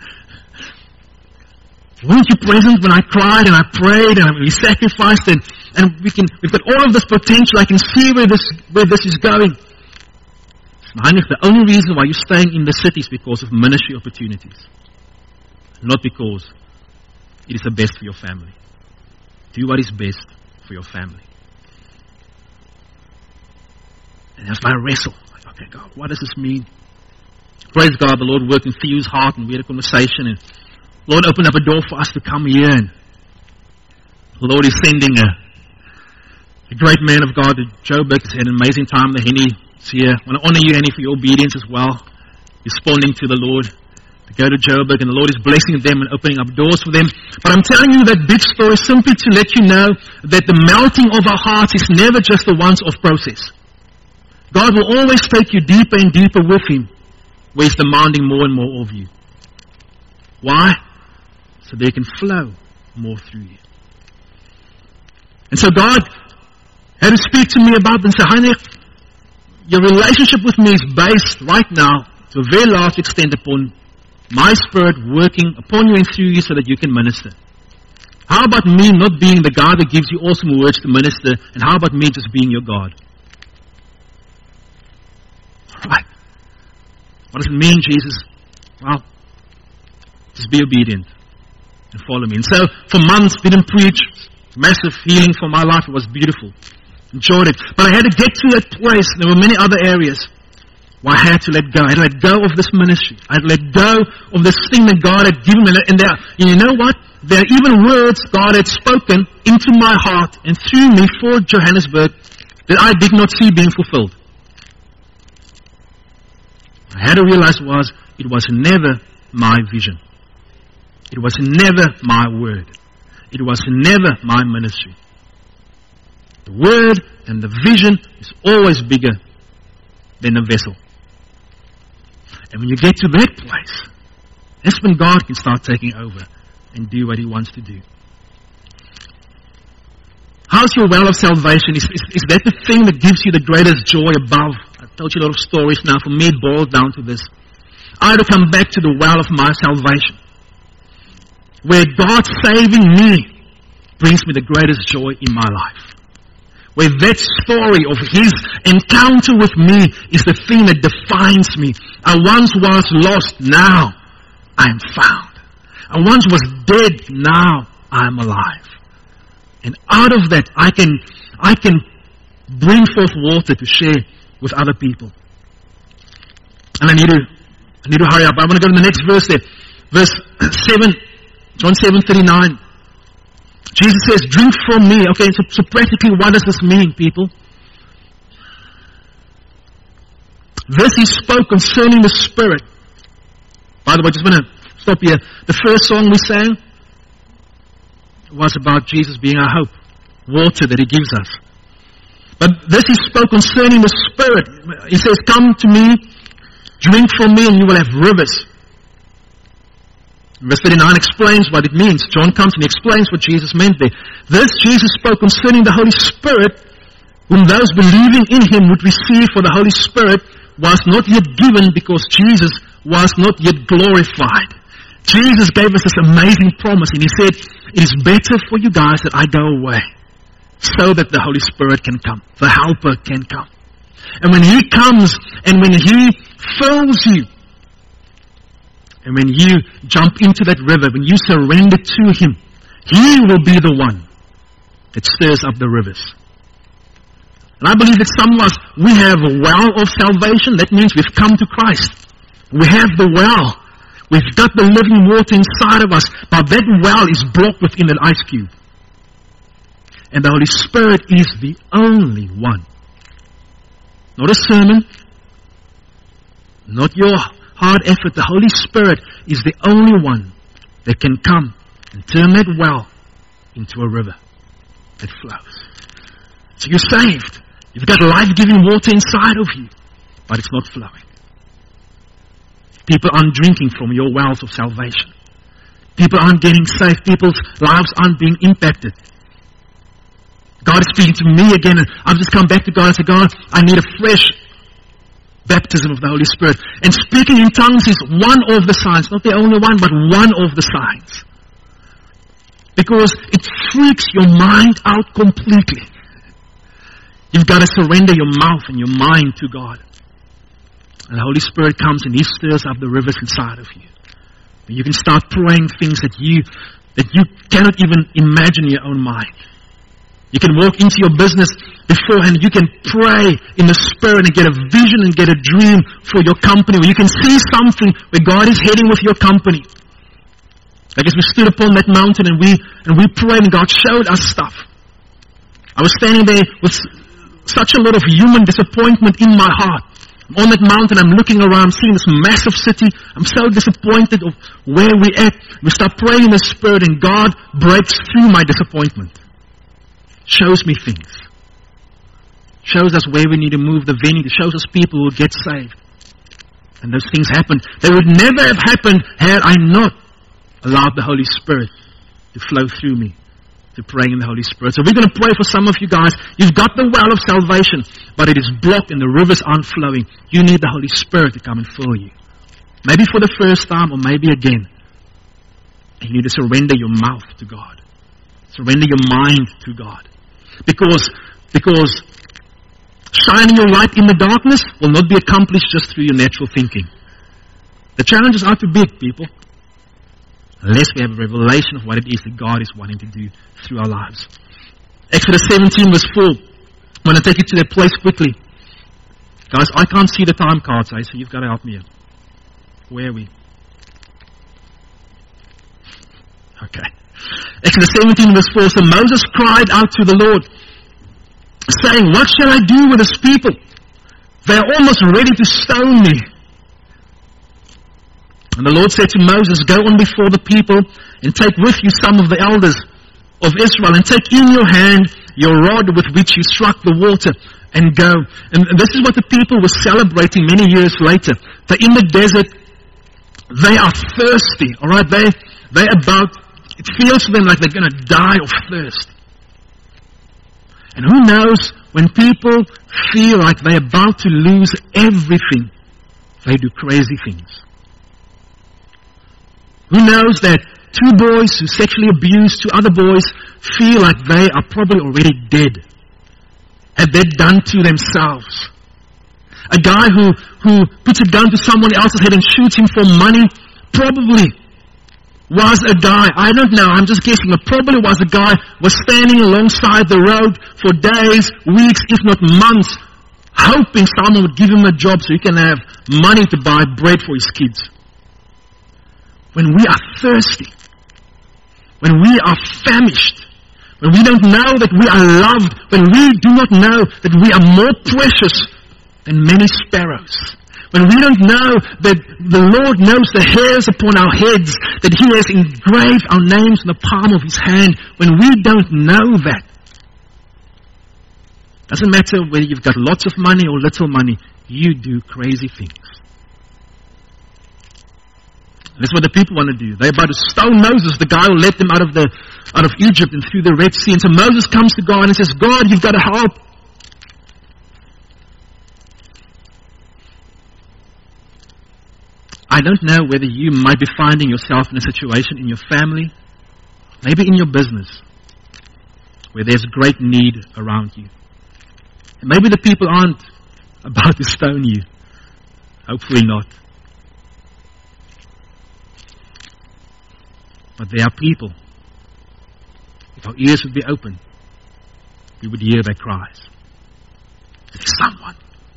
Weren't you present when I cried and I prayed and we sacrificed and, and we can, we've got all of this potential. I can see where this, where this is going. Heinrich, the only reason why you're staying in the city is because of ministry opportunities. Not because it is the best for your family. Do what is best for your family. And that's my wrestle. Like, okay, God, what does this mean? Praise God, the Lord worked in Theo's heart, and we had a conversation, and the Lord opened up a door for us to come here, and the Lord is sending a, a great man of God, Joburg. Has had an amazing time. The Henny is here. I want to honor you, Henny, for your obedience as well, responding to the Lord. To go to Joburg, and the Lord is blessing them and opening up doors for them. But I'm telling you that big story simply to let you know that the melting of our hearts is never just a once-off process. God will always take you deeper and deeper with Him, where He's demanding more and more of you. Why? So they can flow more through you. And so God had to speak to me about this. Heinrich, your relationship with me is based right now to a very large extent upon my Spirit working upon you and through you so that you can minister. How about me not being the God that gives you awesome words to minister, and how about me just being your God? Right. What does it mean, Jesus? Well, just be obedient and follow me. And so, for months, didn't preach. Massive healing for my life. It was beautiful. Enjoyed it. But I had to get to that place. There were many other areas. Well, I had to let go. I had to let go of this ministry. I had to let go of this thing that God had given me. And, there, and you know what? There are even words God had spoken into my heart and through me for Johannesburg that I did not see being fulfilled. I had to realize was, it was never my vision. It was never my word. It was never my ministry. The word and the vision is always bigger than the vessel. And when you get to that place, that's when God can start taking over and do what He wants to do. How's your well of salvation? Is, is, is that the thing that gives you the greatest joy above? I've told you a lot of stories now. For me, it boils down to this. I had to come back to the well of my salvation, where God saving me brings me the greatest joy in my life. Where that story of His encounter with me is the thing that defines me. I once was lost, now I am found. I once was dead, now I am alive. And out of that, I can, I can bring forth water to share with other people. And I need to, I need to hurry up. I want to go to the next verse there. Verse seven, John seven thirty-nine. Jesus says, drink from me. Okay, so, so practically what does this mean, people? This He spoke concerning the Spirit. By the way, I just want to stop here. The first song we sang was about Jesus being our hope, water that He gives us. But this He spoke concerning the Spirit. He says, come to me, drink from me, and you will have rivers. Verse thirty-nine explains what it means. John comes and explains what Jesus meant there. This Jesus spoke concerning the Holy Spirit, whom those believing in Him would receive, for the Holy Spirit was not yet given because Jesus was not yet glorified. Jesus gave us this amazing promise, and He said, it is better for you guys that I go away, so that the Holy Spirit can come, the Helper can come. And when He comes, and when He fills you, and when you jump into that river, when you surrender to Him, He will be the one that stirs up the rivers. And I believe that some of us, we have a well of salvation. That means we've come to Christ. We have the well. We've got the living water inside of us, but that well is blocked within an ice cube. And the Holy Spirit is the only one. Not a sermon, not your hard effort. The Holy Spirit is the only one that can come and turn that well into a river that flows. So you're saved. You've got life-giving water inside of you, but it's not flowing. People aren't drinking from your wells of salvation. People aren't getting saved. People's lives aren't being impacted. God is speaking to me again, and I've just come back to God and said, God, I need a fresh baptism of the Holy Spirit. And speaking in tongues is one of the signs, not the only one, but one of the signs. Because it freaks your mind out completely. You've got to surrender your mouth and your mind to God. And the Holy Spirit comes and He stirs up the rivers inside of you. And you can start praying things that you that you cannot even imagine in your own mind. You can walk into your business beforehand. You can pray in the Spirit and get a vision and get a dream for your company. Or you can see something where God is heading with your company. Like as we stood upon that mountain and we and we prayed and God showed us stuff. I was standing there with such a lot of human disappointment in my heart. I'm on that mountain, I'm looking around, seeing this massive city. I'm so disappointed of where we're at. We start praying in the Spirit and God breaks through my disappointment. Shows me things. Shows us where we need to move the venue. It shows us people who will get saved. And those things happen. They would never have happened had I not allowed the Holy Spirit to flow through me, to praying in the Holy Spirit. So we're going to pray for some of you guys. You've got the well of salvation, but it is blocked and the rivers aren't flowing. You need the Holy Spirit to come and fill you. Maybe for the first time or maybe again. You need to surrender your mouth to God. Surrender your mind to God. Because, because shining your light in the darkness will not be accomplished just through your natural thinking. The challenges are too big, people. Unless we have a revelation of what it is that God is wanting to do through our lives. Exodus seventeen verse four. I'm going to take you to that place quickly. Guys, I can't see the time cards, eh, so you've got to help me here. Where are we? Okay. Exodus seventeen verse four. So Moses cried out to the Lord, saying, what shall I do with this people? They are almost ready to stone me. And the Lord said to Moses, go on before the people and take with you some of the elders of Israel and take in your hand your rod with which you struck the water and go. And this is what the people were celebrating many years later. They're in the desert. They are thirsty. All right, they they about. It feels to them like they're going to die of thirst. And who knows, when people feel like they're about to lose everything, they do crazy things. Who knows that two boys who sexually abuse two other boys feel like they are probably already dead and they're done to themselves. A guy who, who puts a gun to someone else's head and shoots him for money probably was a guy, I don't know, I'm just guessing, but probably was a guy was standing alongside the road for days, weeks, if not months, hoping someone would give him a job so he can have money to buy bread for his kids. When we are thirsty, when we are famished, when we don't know that we are loved, when we do not know that we are more precious than many sparrows, when we don't know that the Lord knows the hairs upon our heads, that He has engraved our names in the palm of His hand, when we don't know that, doesn't matter whether you've got lots of money or little money, you do crazy things. That's what the people want to do. They're about to stone Moses, the guy who led them out of the out of Egypt and through the Red Sea. And so Moses comes to God and says, God, you've got to help. I don't know whether you might be finding yourself in a situation in your family, maybe in your business, where there's great need around you. And maybe the people aren't about to stone you. Hopefully not. But there are people, if our ears would be open, we would hear their cries. There's someone.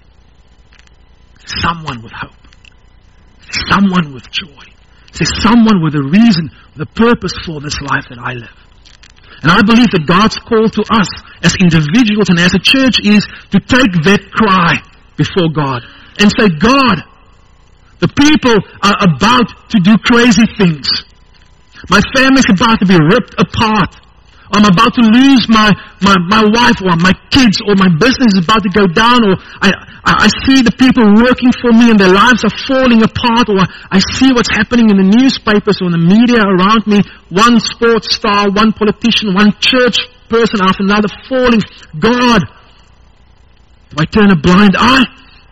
There's someone with hope. There's someone with joy. There's someone with a reason, with a purpose for this life that I live. And I believe that God's call to us as individuals and as a church is to take that cry before God and say, God, the people are about to do crazy things. My family's about to be ripped apart. I'm about to lose my, my, my wife or my kids, or my business is about to go down, or I, I see the people working for me and their lives are falling apart, or I see what's happening in the newspapers or in the media around me. One sports star, one politician, one church person after another falling. God, do I turn a blind eye?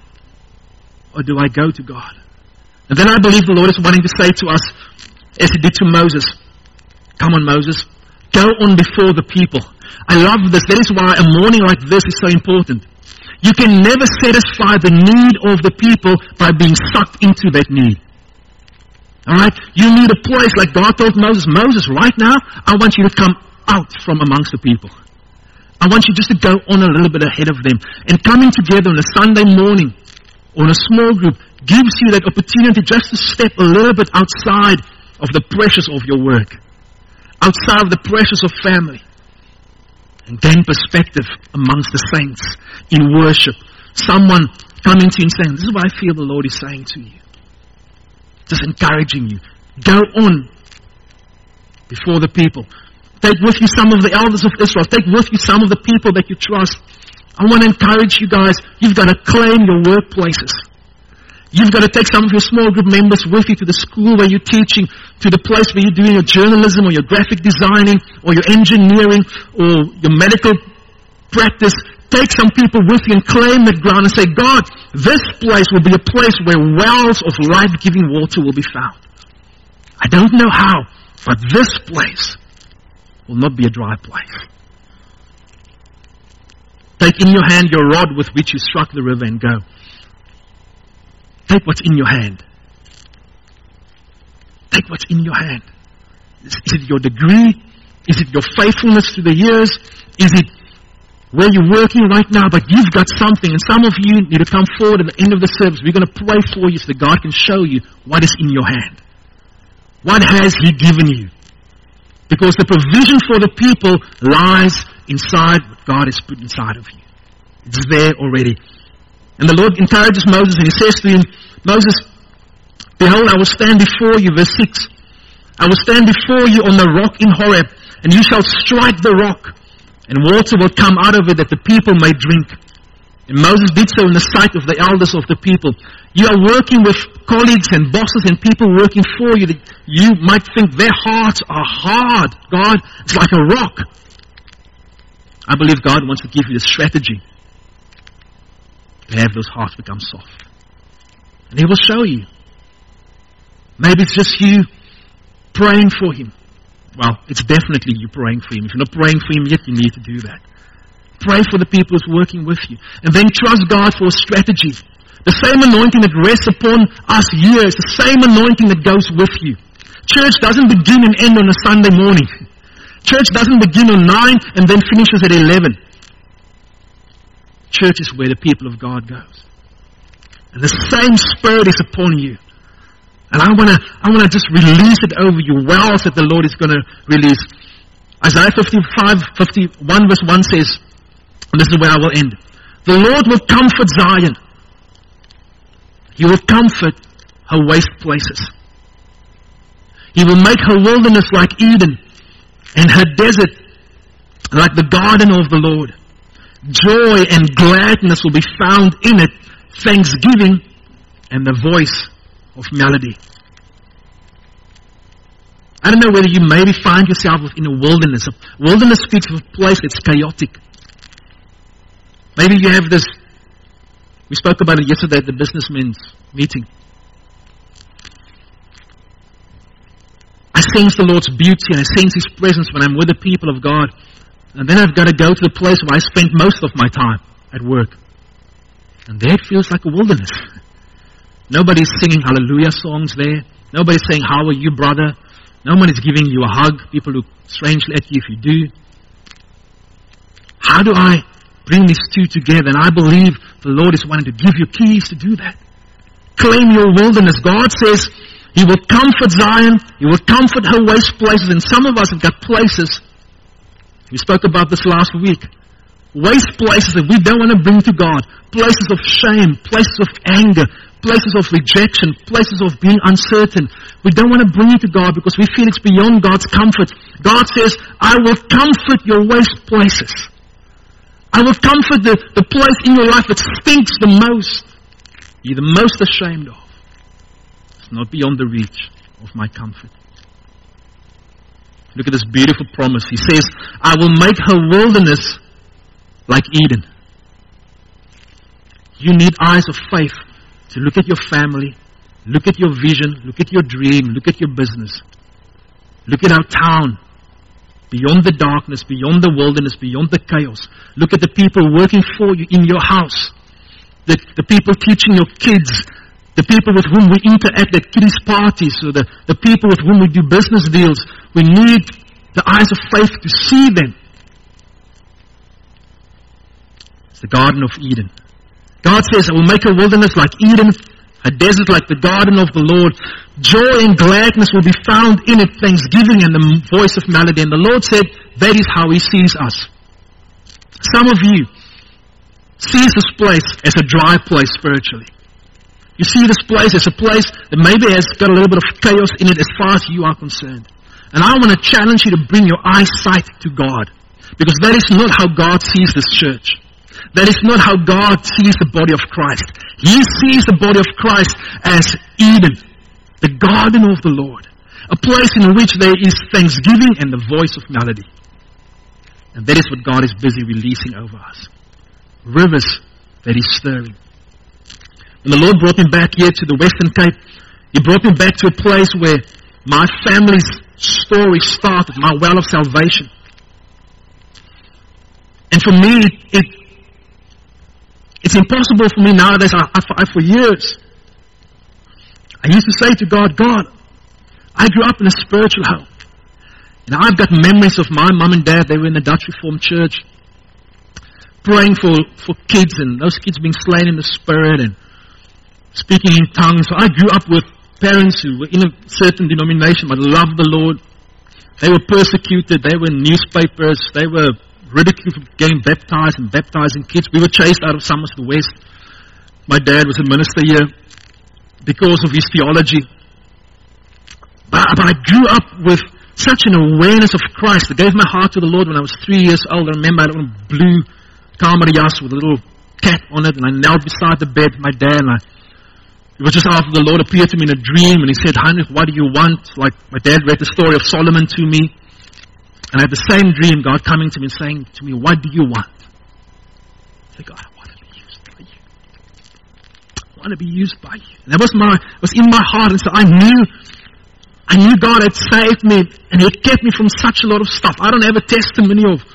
Or do I go to God? And then I believe the Lord is wanting to say to us, as He did to Moses, come on Moses, go on before the people. I love this. That is why a morning like this is so important. You can never satisfy the need of the people by being sucked into that need. Alright? You need a place, like God told Moses, Moses, right now, I want you to come out from amongst the people. I want you just to go on a little bit ahead of them. And coming together on a Sunday morning, or in a small group, gives you that opportunity just to step a little bit outside of the pressures of your work, outside of the pressures of family, and gain perspective amongst the saints in worship. Someone coming to you and saying, this is what I feel the Lord is saying to you. Just encouraging you. Go on before the people. Take with you some of the elders of Israel. Take with you some of the people that you trust. I want to encourage you guys, you've got to claim your workplaces. You've got to take some of your small group members with you to the school where you're teaching, to the place where you're doing your journalism or your graphic designing or your engineering or your medical practice. Take some people with you and claim that ground and say, God, this place will be a place where wells of life-giving water will be found. I don't know how, but this place will not be a dry place. Take in your hand your rod with which you struck the river and go. Take what's in your hand. Take what's in your hand. Is, is it your degree? Is it your faithfulness through the years? Is it where you're working right now? But you've got something, and some of you need to come forward at the end of the service. We're going to pray for you so that God can show you what is in your hand. What has He given you? Because the provision for the people lies inside what God has put inside of you. It's there already. And the Lord encourages Moses and He says to him, Moses, Behold, I will stand before you, verse six. I will stand before you on the rock in Horeb, and you shall strike the rock, and water will come out of it that the people may drink. And Moses did so in the sight of the elders of the people. You are working with colleagues and bosses and people working for you that you might think their hearts are hard. God, it's like a rock. I believe God wants to give you the strategy to have those hearts become soft. And He will show you. Maybe it's just you praying for Him. Well, it's definitely you praying for Him. If you're not praying for Him yet, you need to do that. Pray for the people who's working with you. And then trust God for a strategy. The same anointing that rests upon us here is the same anointing that goes with you. Church doesn't begin and end on a Sunday morning. Church doesn't begin on nine and then finishes at eleven. Church is where the people of God goes. And the same Spirit is upon you. And I want to I want to just release it over you, wells that the Lord is going to release. Isaiah fifty-five, fifty-one verse one says, and this is where I will end. The Lord will comfort Zion. He will comfort her waste places. He will make her wilderness like Eden, and her desert like the garden of the Lord. Joy and gladness will be found in it, thanksgiving and the voice of melody. I don't know whether you maybe find yourself within a wilderness. A wilderness speaks of a place that's chaotic. Maybe you have this, we spoke about it yesterday at the businessmen's meeting. I sense the Lord's beauty and I sense His presence when I'm with the people of God. And then I've got to go to the place where I spend most of my time at work. And there it feels like a wilderness. Nobody's singing hallelujah songs there. Nobody's saying, how are you, brother? No one is giving you a hug. People look strangely at you if you do. How do I bring these two together? And I believe the Lord is wanting to give you keys to do that. Claim your wilderness. God says He will comfort Zion. He will comfort her waste places. And some of us have got places, we spoke about this last week, waste places that we don't want to bring to God. Places of shame, places of anger, places of rejection, places of being uncertain. We don't want to bring it to God because we feel it's beyond God's comfort. God says, I will comfort your waste places. I will comfort the, the place in your life that stinks the most. You're the most ashamed of. It's not beyond the reach of my comfort. Look at this beautiful promise. He says, I will make her wilderness like Eden. You need eyes of faith to look at your family, look at your vision, look at your dream, look at your business. Look at our town. Beyond the darkness, beyond the wilderness, beyond the chaos. Look at the people working for you in your house. The, the people teaching your kids. The people with whom we interact at kiddies parties. Or the, the people with whom we do business deals. We need the eyes of faith to see them. It's the Garden of Eden. God says, I will make a wilderness like Eden, a desert like the garden of the Lord. Joy and gladness will be found in it, thanksgiving and the voice of melody. And the Lord said, that is how He sees us. Some of you sees this place as a dry place spiritually. You see this place as a place that maybe has got a little bit of chaos in it as far as you are concerned. And I want to challenge you to bring your eyesight to God. Because that is not how God sees this church. That is not how God sees the body of Christ. He sees the body of Christ as Eden, the garden of the Lord. A place in which there is thanksgiving and the voice of melody. And that is what God is busy releasing over us. Rivers that He's stirring. When the Lord brought me back here to the Western Cape, He brought me back to a place where my family's story started, my well of salvation. And for me, it It's impossible for me nowadays. I, I, for years, I used to say to God, God, I grew up in a spiritual home. And I've got memories of my mom and dad. They were in the Dutch Reformed Church, praying for, for kids, and those kids being slain in the Spirit and speaking in tongues. So I grew up with parents who were in a certain denomination but loved the Lord. They were persecuted. They were in newspapers. They were ridiculed for getting baptized and baptizing kids. We were chased out of Somerset West. My dad was a minister here. because of his theology. But, but I grew up with such an awareness of Christ. I gave my heart to the Lord when I was three years old. I remember I had a little blue kamerjas with a little cat on it, and I knelt beside the bed with my dad, and I, it was just after the Lord appeared to me in a dream, and he said, Heinrich, what do you want? Like, my dad read the story of Solomon to me, and I had the same dream, God coming to me and saying to me, what do you want? I said, God, I want to be used by you. I want to be used by you. And that was my, was in my heart, and so I knew, I knew God had saved me, and He had kept me from such a lot of stuff. I don't have a testimony of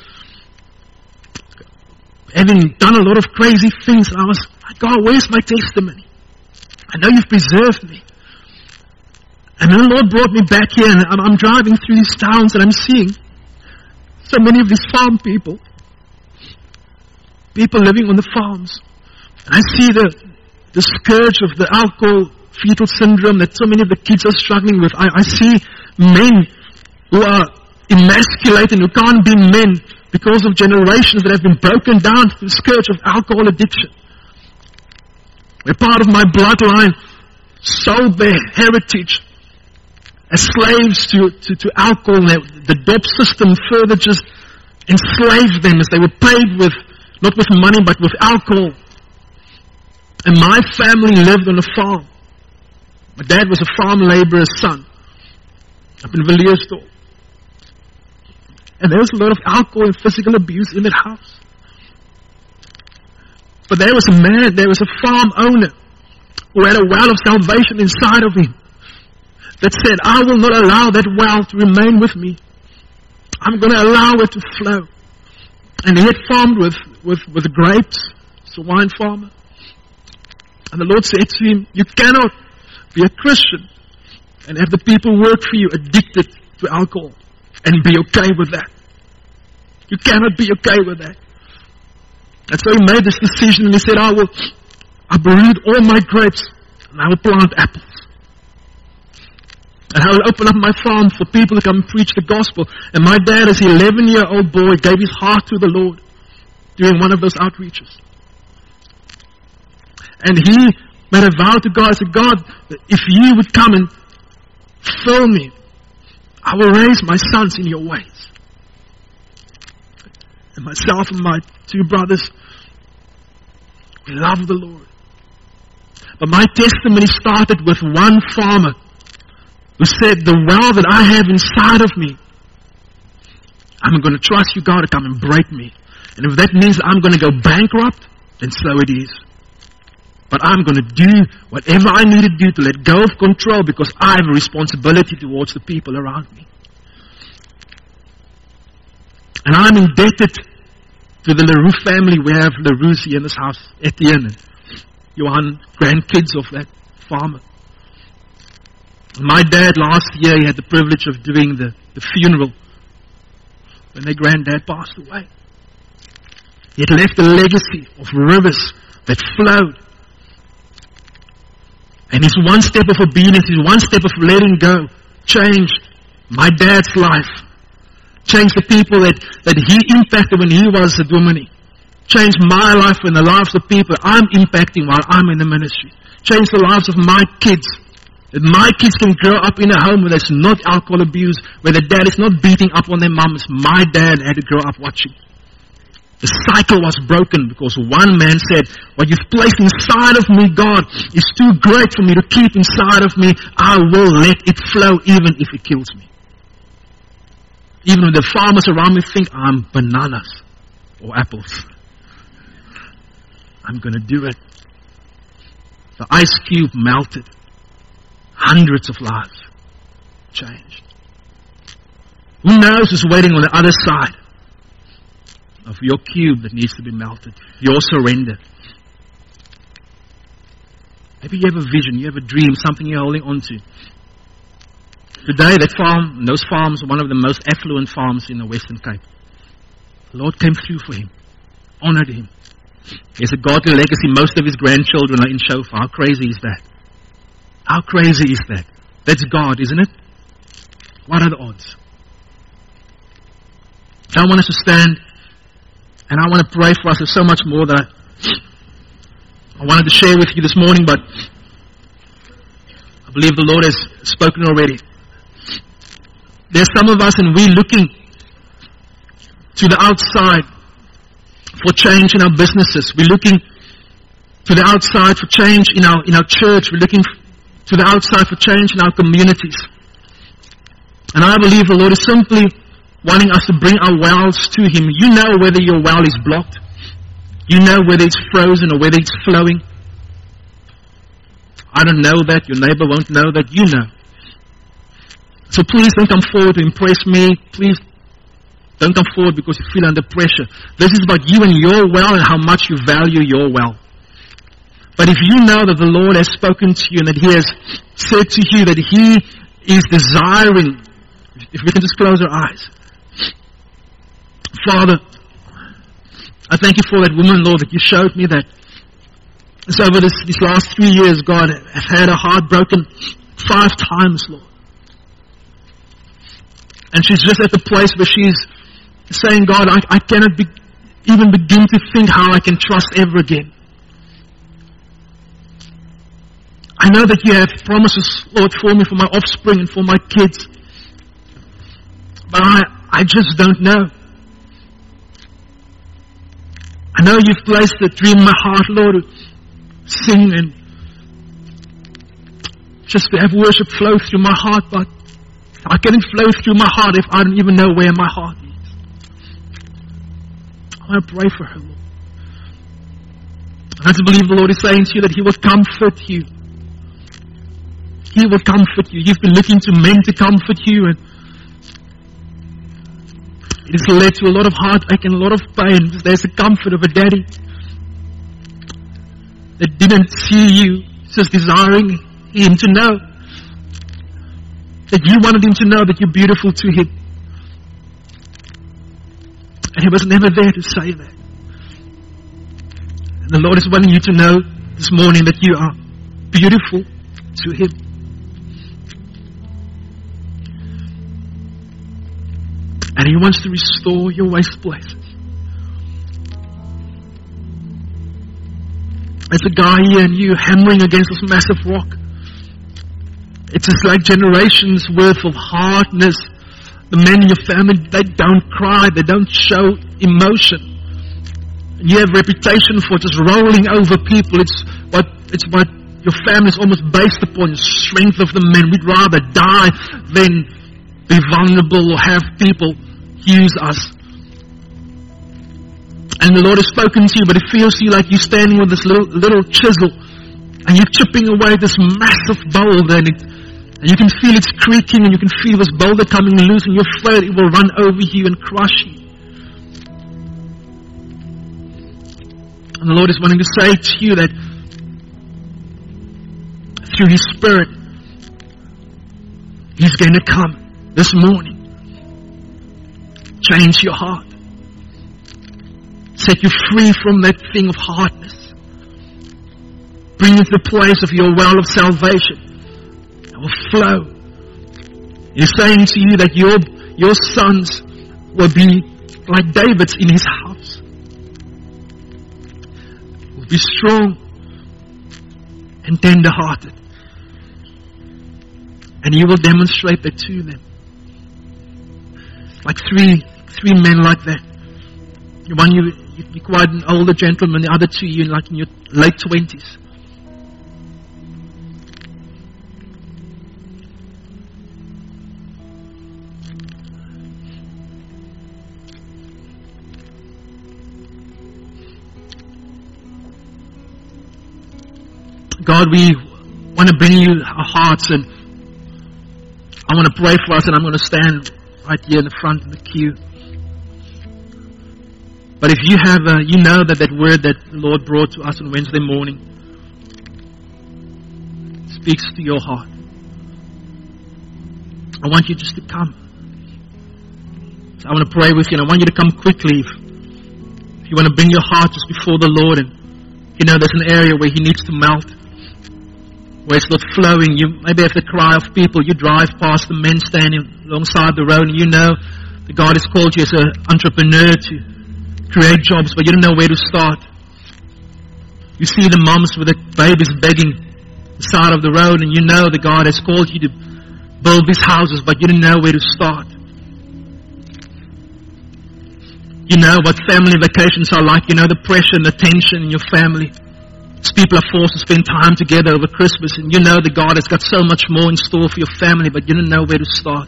having done a lot of crazy things, and I was like, God, where's my testimony? I know You've preserved me. And then the Lord brought me back here, and I'm, I'm driving through these towns, and I'm seeing so many of these farm people, people living on the farms. And I see the, the scourge of the alcohol fetal syndrome that so many of the kids are struggling with. I, I see men who are emasculated, who can't be men because of generations that have been broken down through the scourge of alcohol addiction. Where part of my bloodline sold their heritage as slaves to, to, to alcohol. And the D O P system further just enslaved them as they were paid with, not with money, but with alcohol. And my family lived on a farm. My dad was a farm laborer's son up in Villiersdorp. And there was a lot of alcohol and physical abuse in that house. But there was a man, there was a farm owner who had a well of salvation inside of him that said, I will not allow that well to remain with me. I'm going to allow it to flow. And he had farmed with, with, with grapes. It's a wine farmer. And the Lord said to him, you cannot be a Christian and have the people work for you addicted to alcohol and be okay with that. You cannot be okay with that. And so he made this decision, and he said, I will uproot all my grapes and I will plant apples. And I will open up my farm for people to come and preach the gospel. And my dad, as an eleven-year-old boy, gave his heart to the Lord during one of those outreaches. And he made a vow to God. I said, God, if you would come and fill me, I will raise my sons in your ways. And myself and my two brothers, we love the Lord. But my testimony started with one farmer who said, the well that I have inside of me, I'm going to trust you, God, to come and break me. And if that means I'm going to go bankrupt, then so it is. But I'm going to do whatever I need to do to let go of control, because I have a responsibility towards the people around me. And I'm indebted to the LaRue family. We have LaRue's here in this house, Etienne and Johan, grandkids of that farmer. My dad, last year, he had the privilege of doing the, the funeral when their granddad passed away. He had left a legacy of rivers that flowed. And his one step of obedience, his one step of letting go, changed my dad's life. Changed the people that, that he impacted when he was a Dominee. Changed my life and the lives of people I'm impacting while I'm in the ministry. Changed the lives of my kids. That my kids can grow up in a home where there's not alcohol abuse, where the dad is not beating up on their mums. My dad had to grow up watching. The cycle was broken because one man said, what you've placed inside of me, God, is too great for me to keep inside of me. I will let it flow even if it kills me. Even if the farmers around me think I'm bananas or apples. I'm going to do it. The ice cube melted. Hundreds of lives changed. Who knows who's waiting on the other side of your cube that needs to be melted, your surrender. Maybe you have a vision, you have a dream, something you're holding on to. Today, that farm, those farms are one of the most affluent farms in the Western Cape. The Lord came through for him, honored him. He has a godly legacy. Most of his grandchildren are in Shofar. How crazy is that? How crazy is that? That's God, isn't it? What are the odds? I want us to stand. And I want to pray for us. There's so much more that I, I wanted to share with you this morning, but I believe the Lord has spoken already. There's some of us and we're looking to the outside for change in our businesses. We're looking to the outside for change in our in our church. We're looking to the outside for change in our communities. And I believe the Lord is simply wanting us to bring our wells to Him. You know whether your well is blocked. You know whether it's frozen or whether it's flowing. I don't know that. Your neighbor won't know that. You know. So please don't come forward to impress me. Please don't come forward because you feel under pressure. This is about you and your well and how much you value your well. But if you know that the Lord has spoken to you and that He has said to you that He is desiring, if we can just close our eyes. Father, I thank you for that woman, Lord, that you showed me that. So over this, these last three years, God, I've had her heart broken five times, Lord. And she's just at the place where she's saying, God, I, I cannot be, even begin to think how I can trust ever again. I know that you have promises, Lord, for me, for my offspring and for my kids. But I, I just don't know. I know you've placed a dream in my heart, Lord, to sing and just to have worship flow through my heart, but I can't flow through my heart if I don't even know where my heart is. I want to pray for her, Lord. I just believe the Lord is saying to you that He will comfort you. He will comfort you. You've been looking to men to comfort you, and it has led to a lot of heartache and a lot of pain. There's the comfort of a daddy that didn't see you, just desiring him to know that you wanted him to know that you're beautiful to him. And he was never there to say that. And the Lord is wanting you to know this morning that you are beautiful to him. And he wants to restore your waste places. It's a guy here and you hammering against this massive rock. It's just like generations worth of hardness. The men in your family, they don't cry, they don't show emotion. And you have reputation for just rolling over people. It's what it's what your family is almost based upon, the strength of the men. We'd rather die than be vulnerable or have people use us. And the Lord has spoken to you, but it feels to you like you're standing with this little little chisel and you're chipping away this massive boulder, and, it, and you can feel it's creaking and you can feel this boulder coming loose, and you're afraid it will run over you and crush you. And the Lord is wanting to say to you that through His Spirit, He's going to come this morning, change your heart, set you free from that thing of hardness, bring you to the place of your well of salvation that will flow. He's saying to you that your your sons will be like David's in his house, will be strong and tender-hearted, and you will demonstrate that to them. Like three three men like that. One you you're quite an older gentleman, the other two you like in your late twenties. God, we want to bring you our hearts, and I want to pray for us, and I'm going to stand right here in the front of the queue. But if you have, a, you know that that word that the Lord brought to us on Wednesday morning speaks to your heart. I want you just to come. So I want to pray with you, and I want you to come quickly. If, if you want to bring your heart just before the Lord, and you know there's an area where He needs to melt, where it's not flowing. You maybe have the cry of people. You drive past the men standing alongside the road, and you know that God has called you as an entrepreneur to create jobs, but you don't know where to start. You see the moms with the babies begging the side of the road, and you know that God has called you to build these houses, but you didn't know where to start. You know what family vacations are like. You know the pressure and the tension in your family. As people are forced to spend time together over Christmas, and you know that God has got so much more in store for your family, but you didn't know where to start.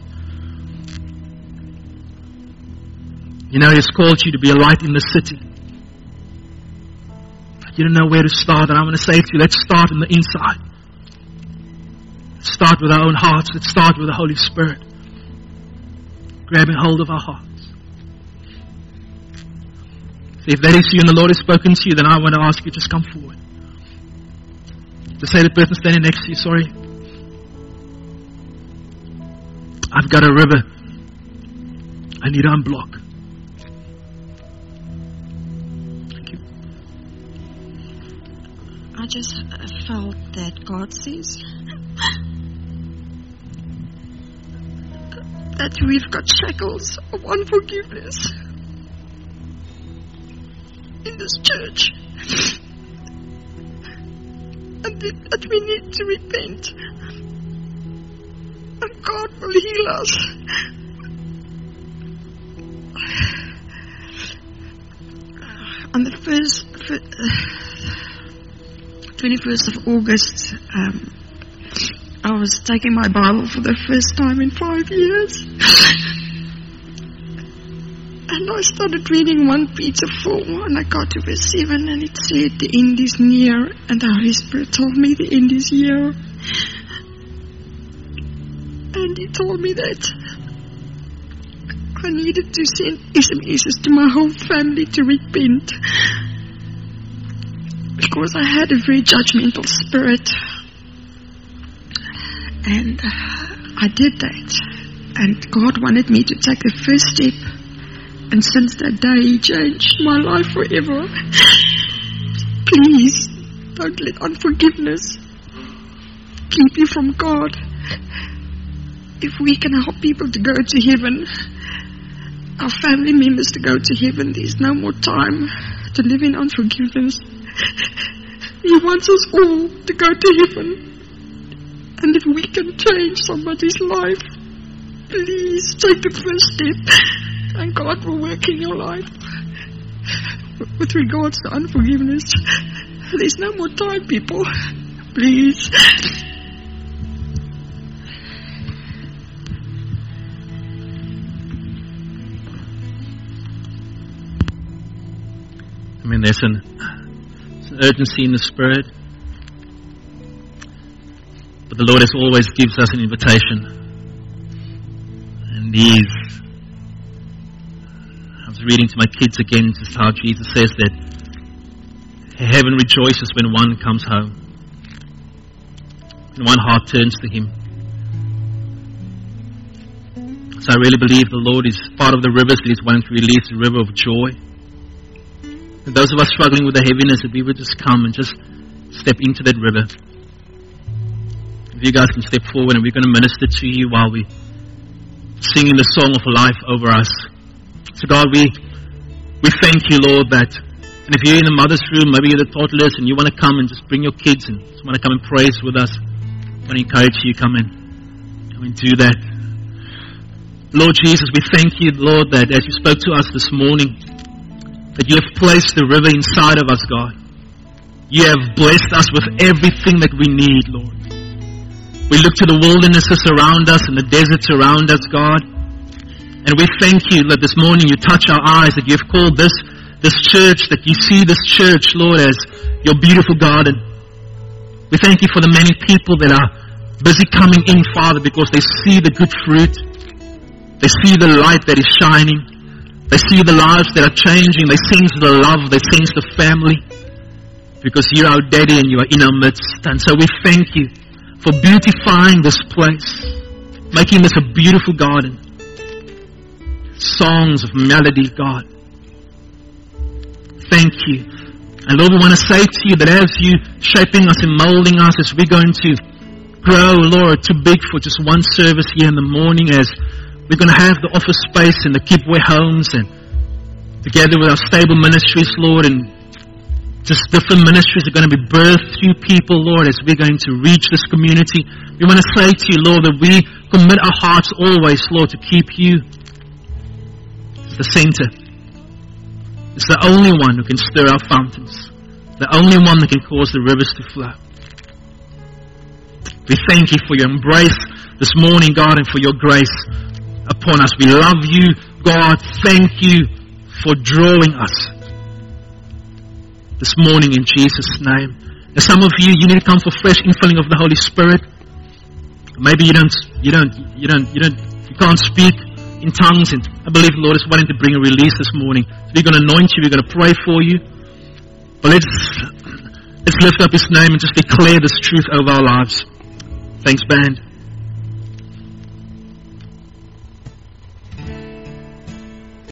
You know He's called you to be a light in the city. You don't know where to start, and I want to say to you, let's start on the inside. Let's start with our own hearts. Let's start with the Holy Spirit grabbing hold of our hearts. So if that is you and the Lord has spoken to you, then I want to ask you, just come forward. To say to the person standing next to you, sorry, I've got a river I need to unblock. I just felt that God says that we've got shackles of unforgiveness in this church, and that we need to repent, and God will heal us. On the first twenty-first of August, um, I was taking my Bible for the first time in five years. And I started reading First Peter four, and I got to verse seven, and it said, the end is near, and the Holy Spirit told me the end is here. And He told me that I needed to send S M Ses to my whole family to repent, because I had a very judgmental spirit. And uh, I did that. And God wanted me to take the first step. And since that day, He changed my life forever. Please, don't let unforgiveness keep you from God. If we can help people to go to heaven, our family members to go to heaven, there's no more time to live in unforgiveness. He wants us all to go to heaven. And if we can change somebody's life, please take the first step, and God will work in your life. With regards to unforgiveness, there's no more time, people. Please. I mean, there's an, there's an urgency in the Spirit. But the Lord, as always, gives us an invitation. And He's... I was reading to my kids again just how Jesus says that heaven rejoices when one comes home. And one heart turns to Him. So I really believe the Lord is part of the rivers that He's wanting to release, the river of joy. And those of us struggling with the heaviness, that we would just come and just step into that river. If you guys can step forward, and we're going to minister to you while we singing the song of life over us. So God, we we thank you, Lord, that, and if you're in the mother's room, maybe you're the toddlers, and you want to come and just bring your kids and just want to come and praise with us, I want to encourage you, come and come and do that. Lord Jesus, we thank you, Lord, that as you spoke to us this morning, that you have placed the river inside of us, God. You have blessed us with everything that we need, Lord. We look to the wildernesses around us and the deserts around us, God. And we thank you that this morning you touch our eyes, that you have called this, this church, that you see this church, Lord, as your beautiful garden. We thank you for the many people that are busy coming in, Father, because they see the good fruit. They see the light that is shining. They see the lives that are changing. They sense the love. They sense the family. Because you're our daddy and you are in our midst. And so we thank you for beautifying this place, making this a beautiful garden. Songs of melody, God. Thank you. And Lord, we want to say to you that as you shaping us and molding us, as we're going to grow, Lord, too big for just one service here in the morning, as we're going to have the office space in the Keepway homes, and together with our stable ministries, Lord, and Just different ministries are going to be birthed through people, Lord, as we're going to reach this community. We want to say to you, Lord, that we commit our hearts always, Lord, to keep you the center. It's the only one who can stir our fountains. The only one that can cause the rivers to flow. We thank you for your embrace this morning, God, and for your grace upon us. We love you, God. Thank you for drawing us this morning in Jesus' name. And some of you, you need to come for fresh infilling of the Holy Spirit. Maybe you don't, you don't, you don't, you don't, you can't speak in tongues, and I believe the Lord is wanting to bring a release this morning. So we're going to anoint you, we're going to pray for you. But let's, let's lift up His name and just declare this truth over our lives. Thanks, band.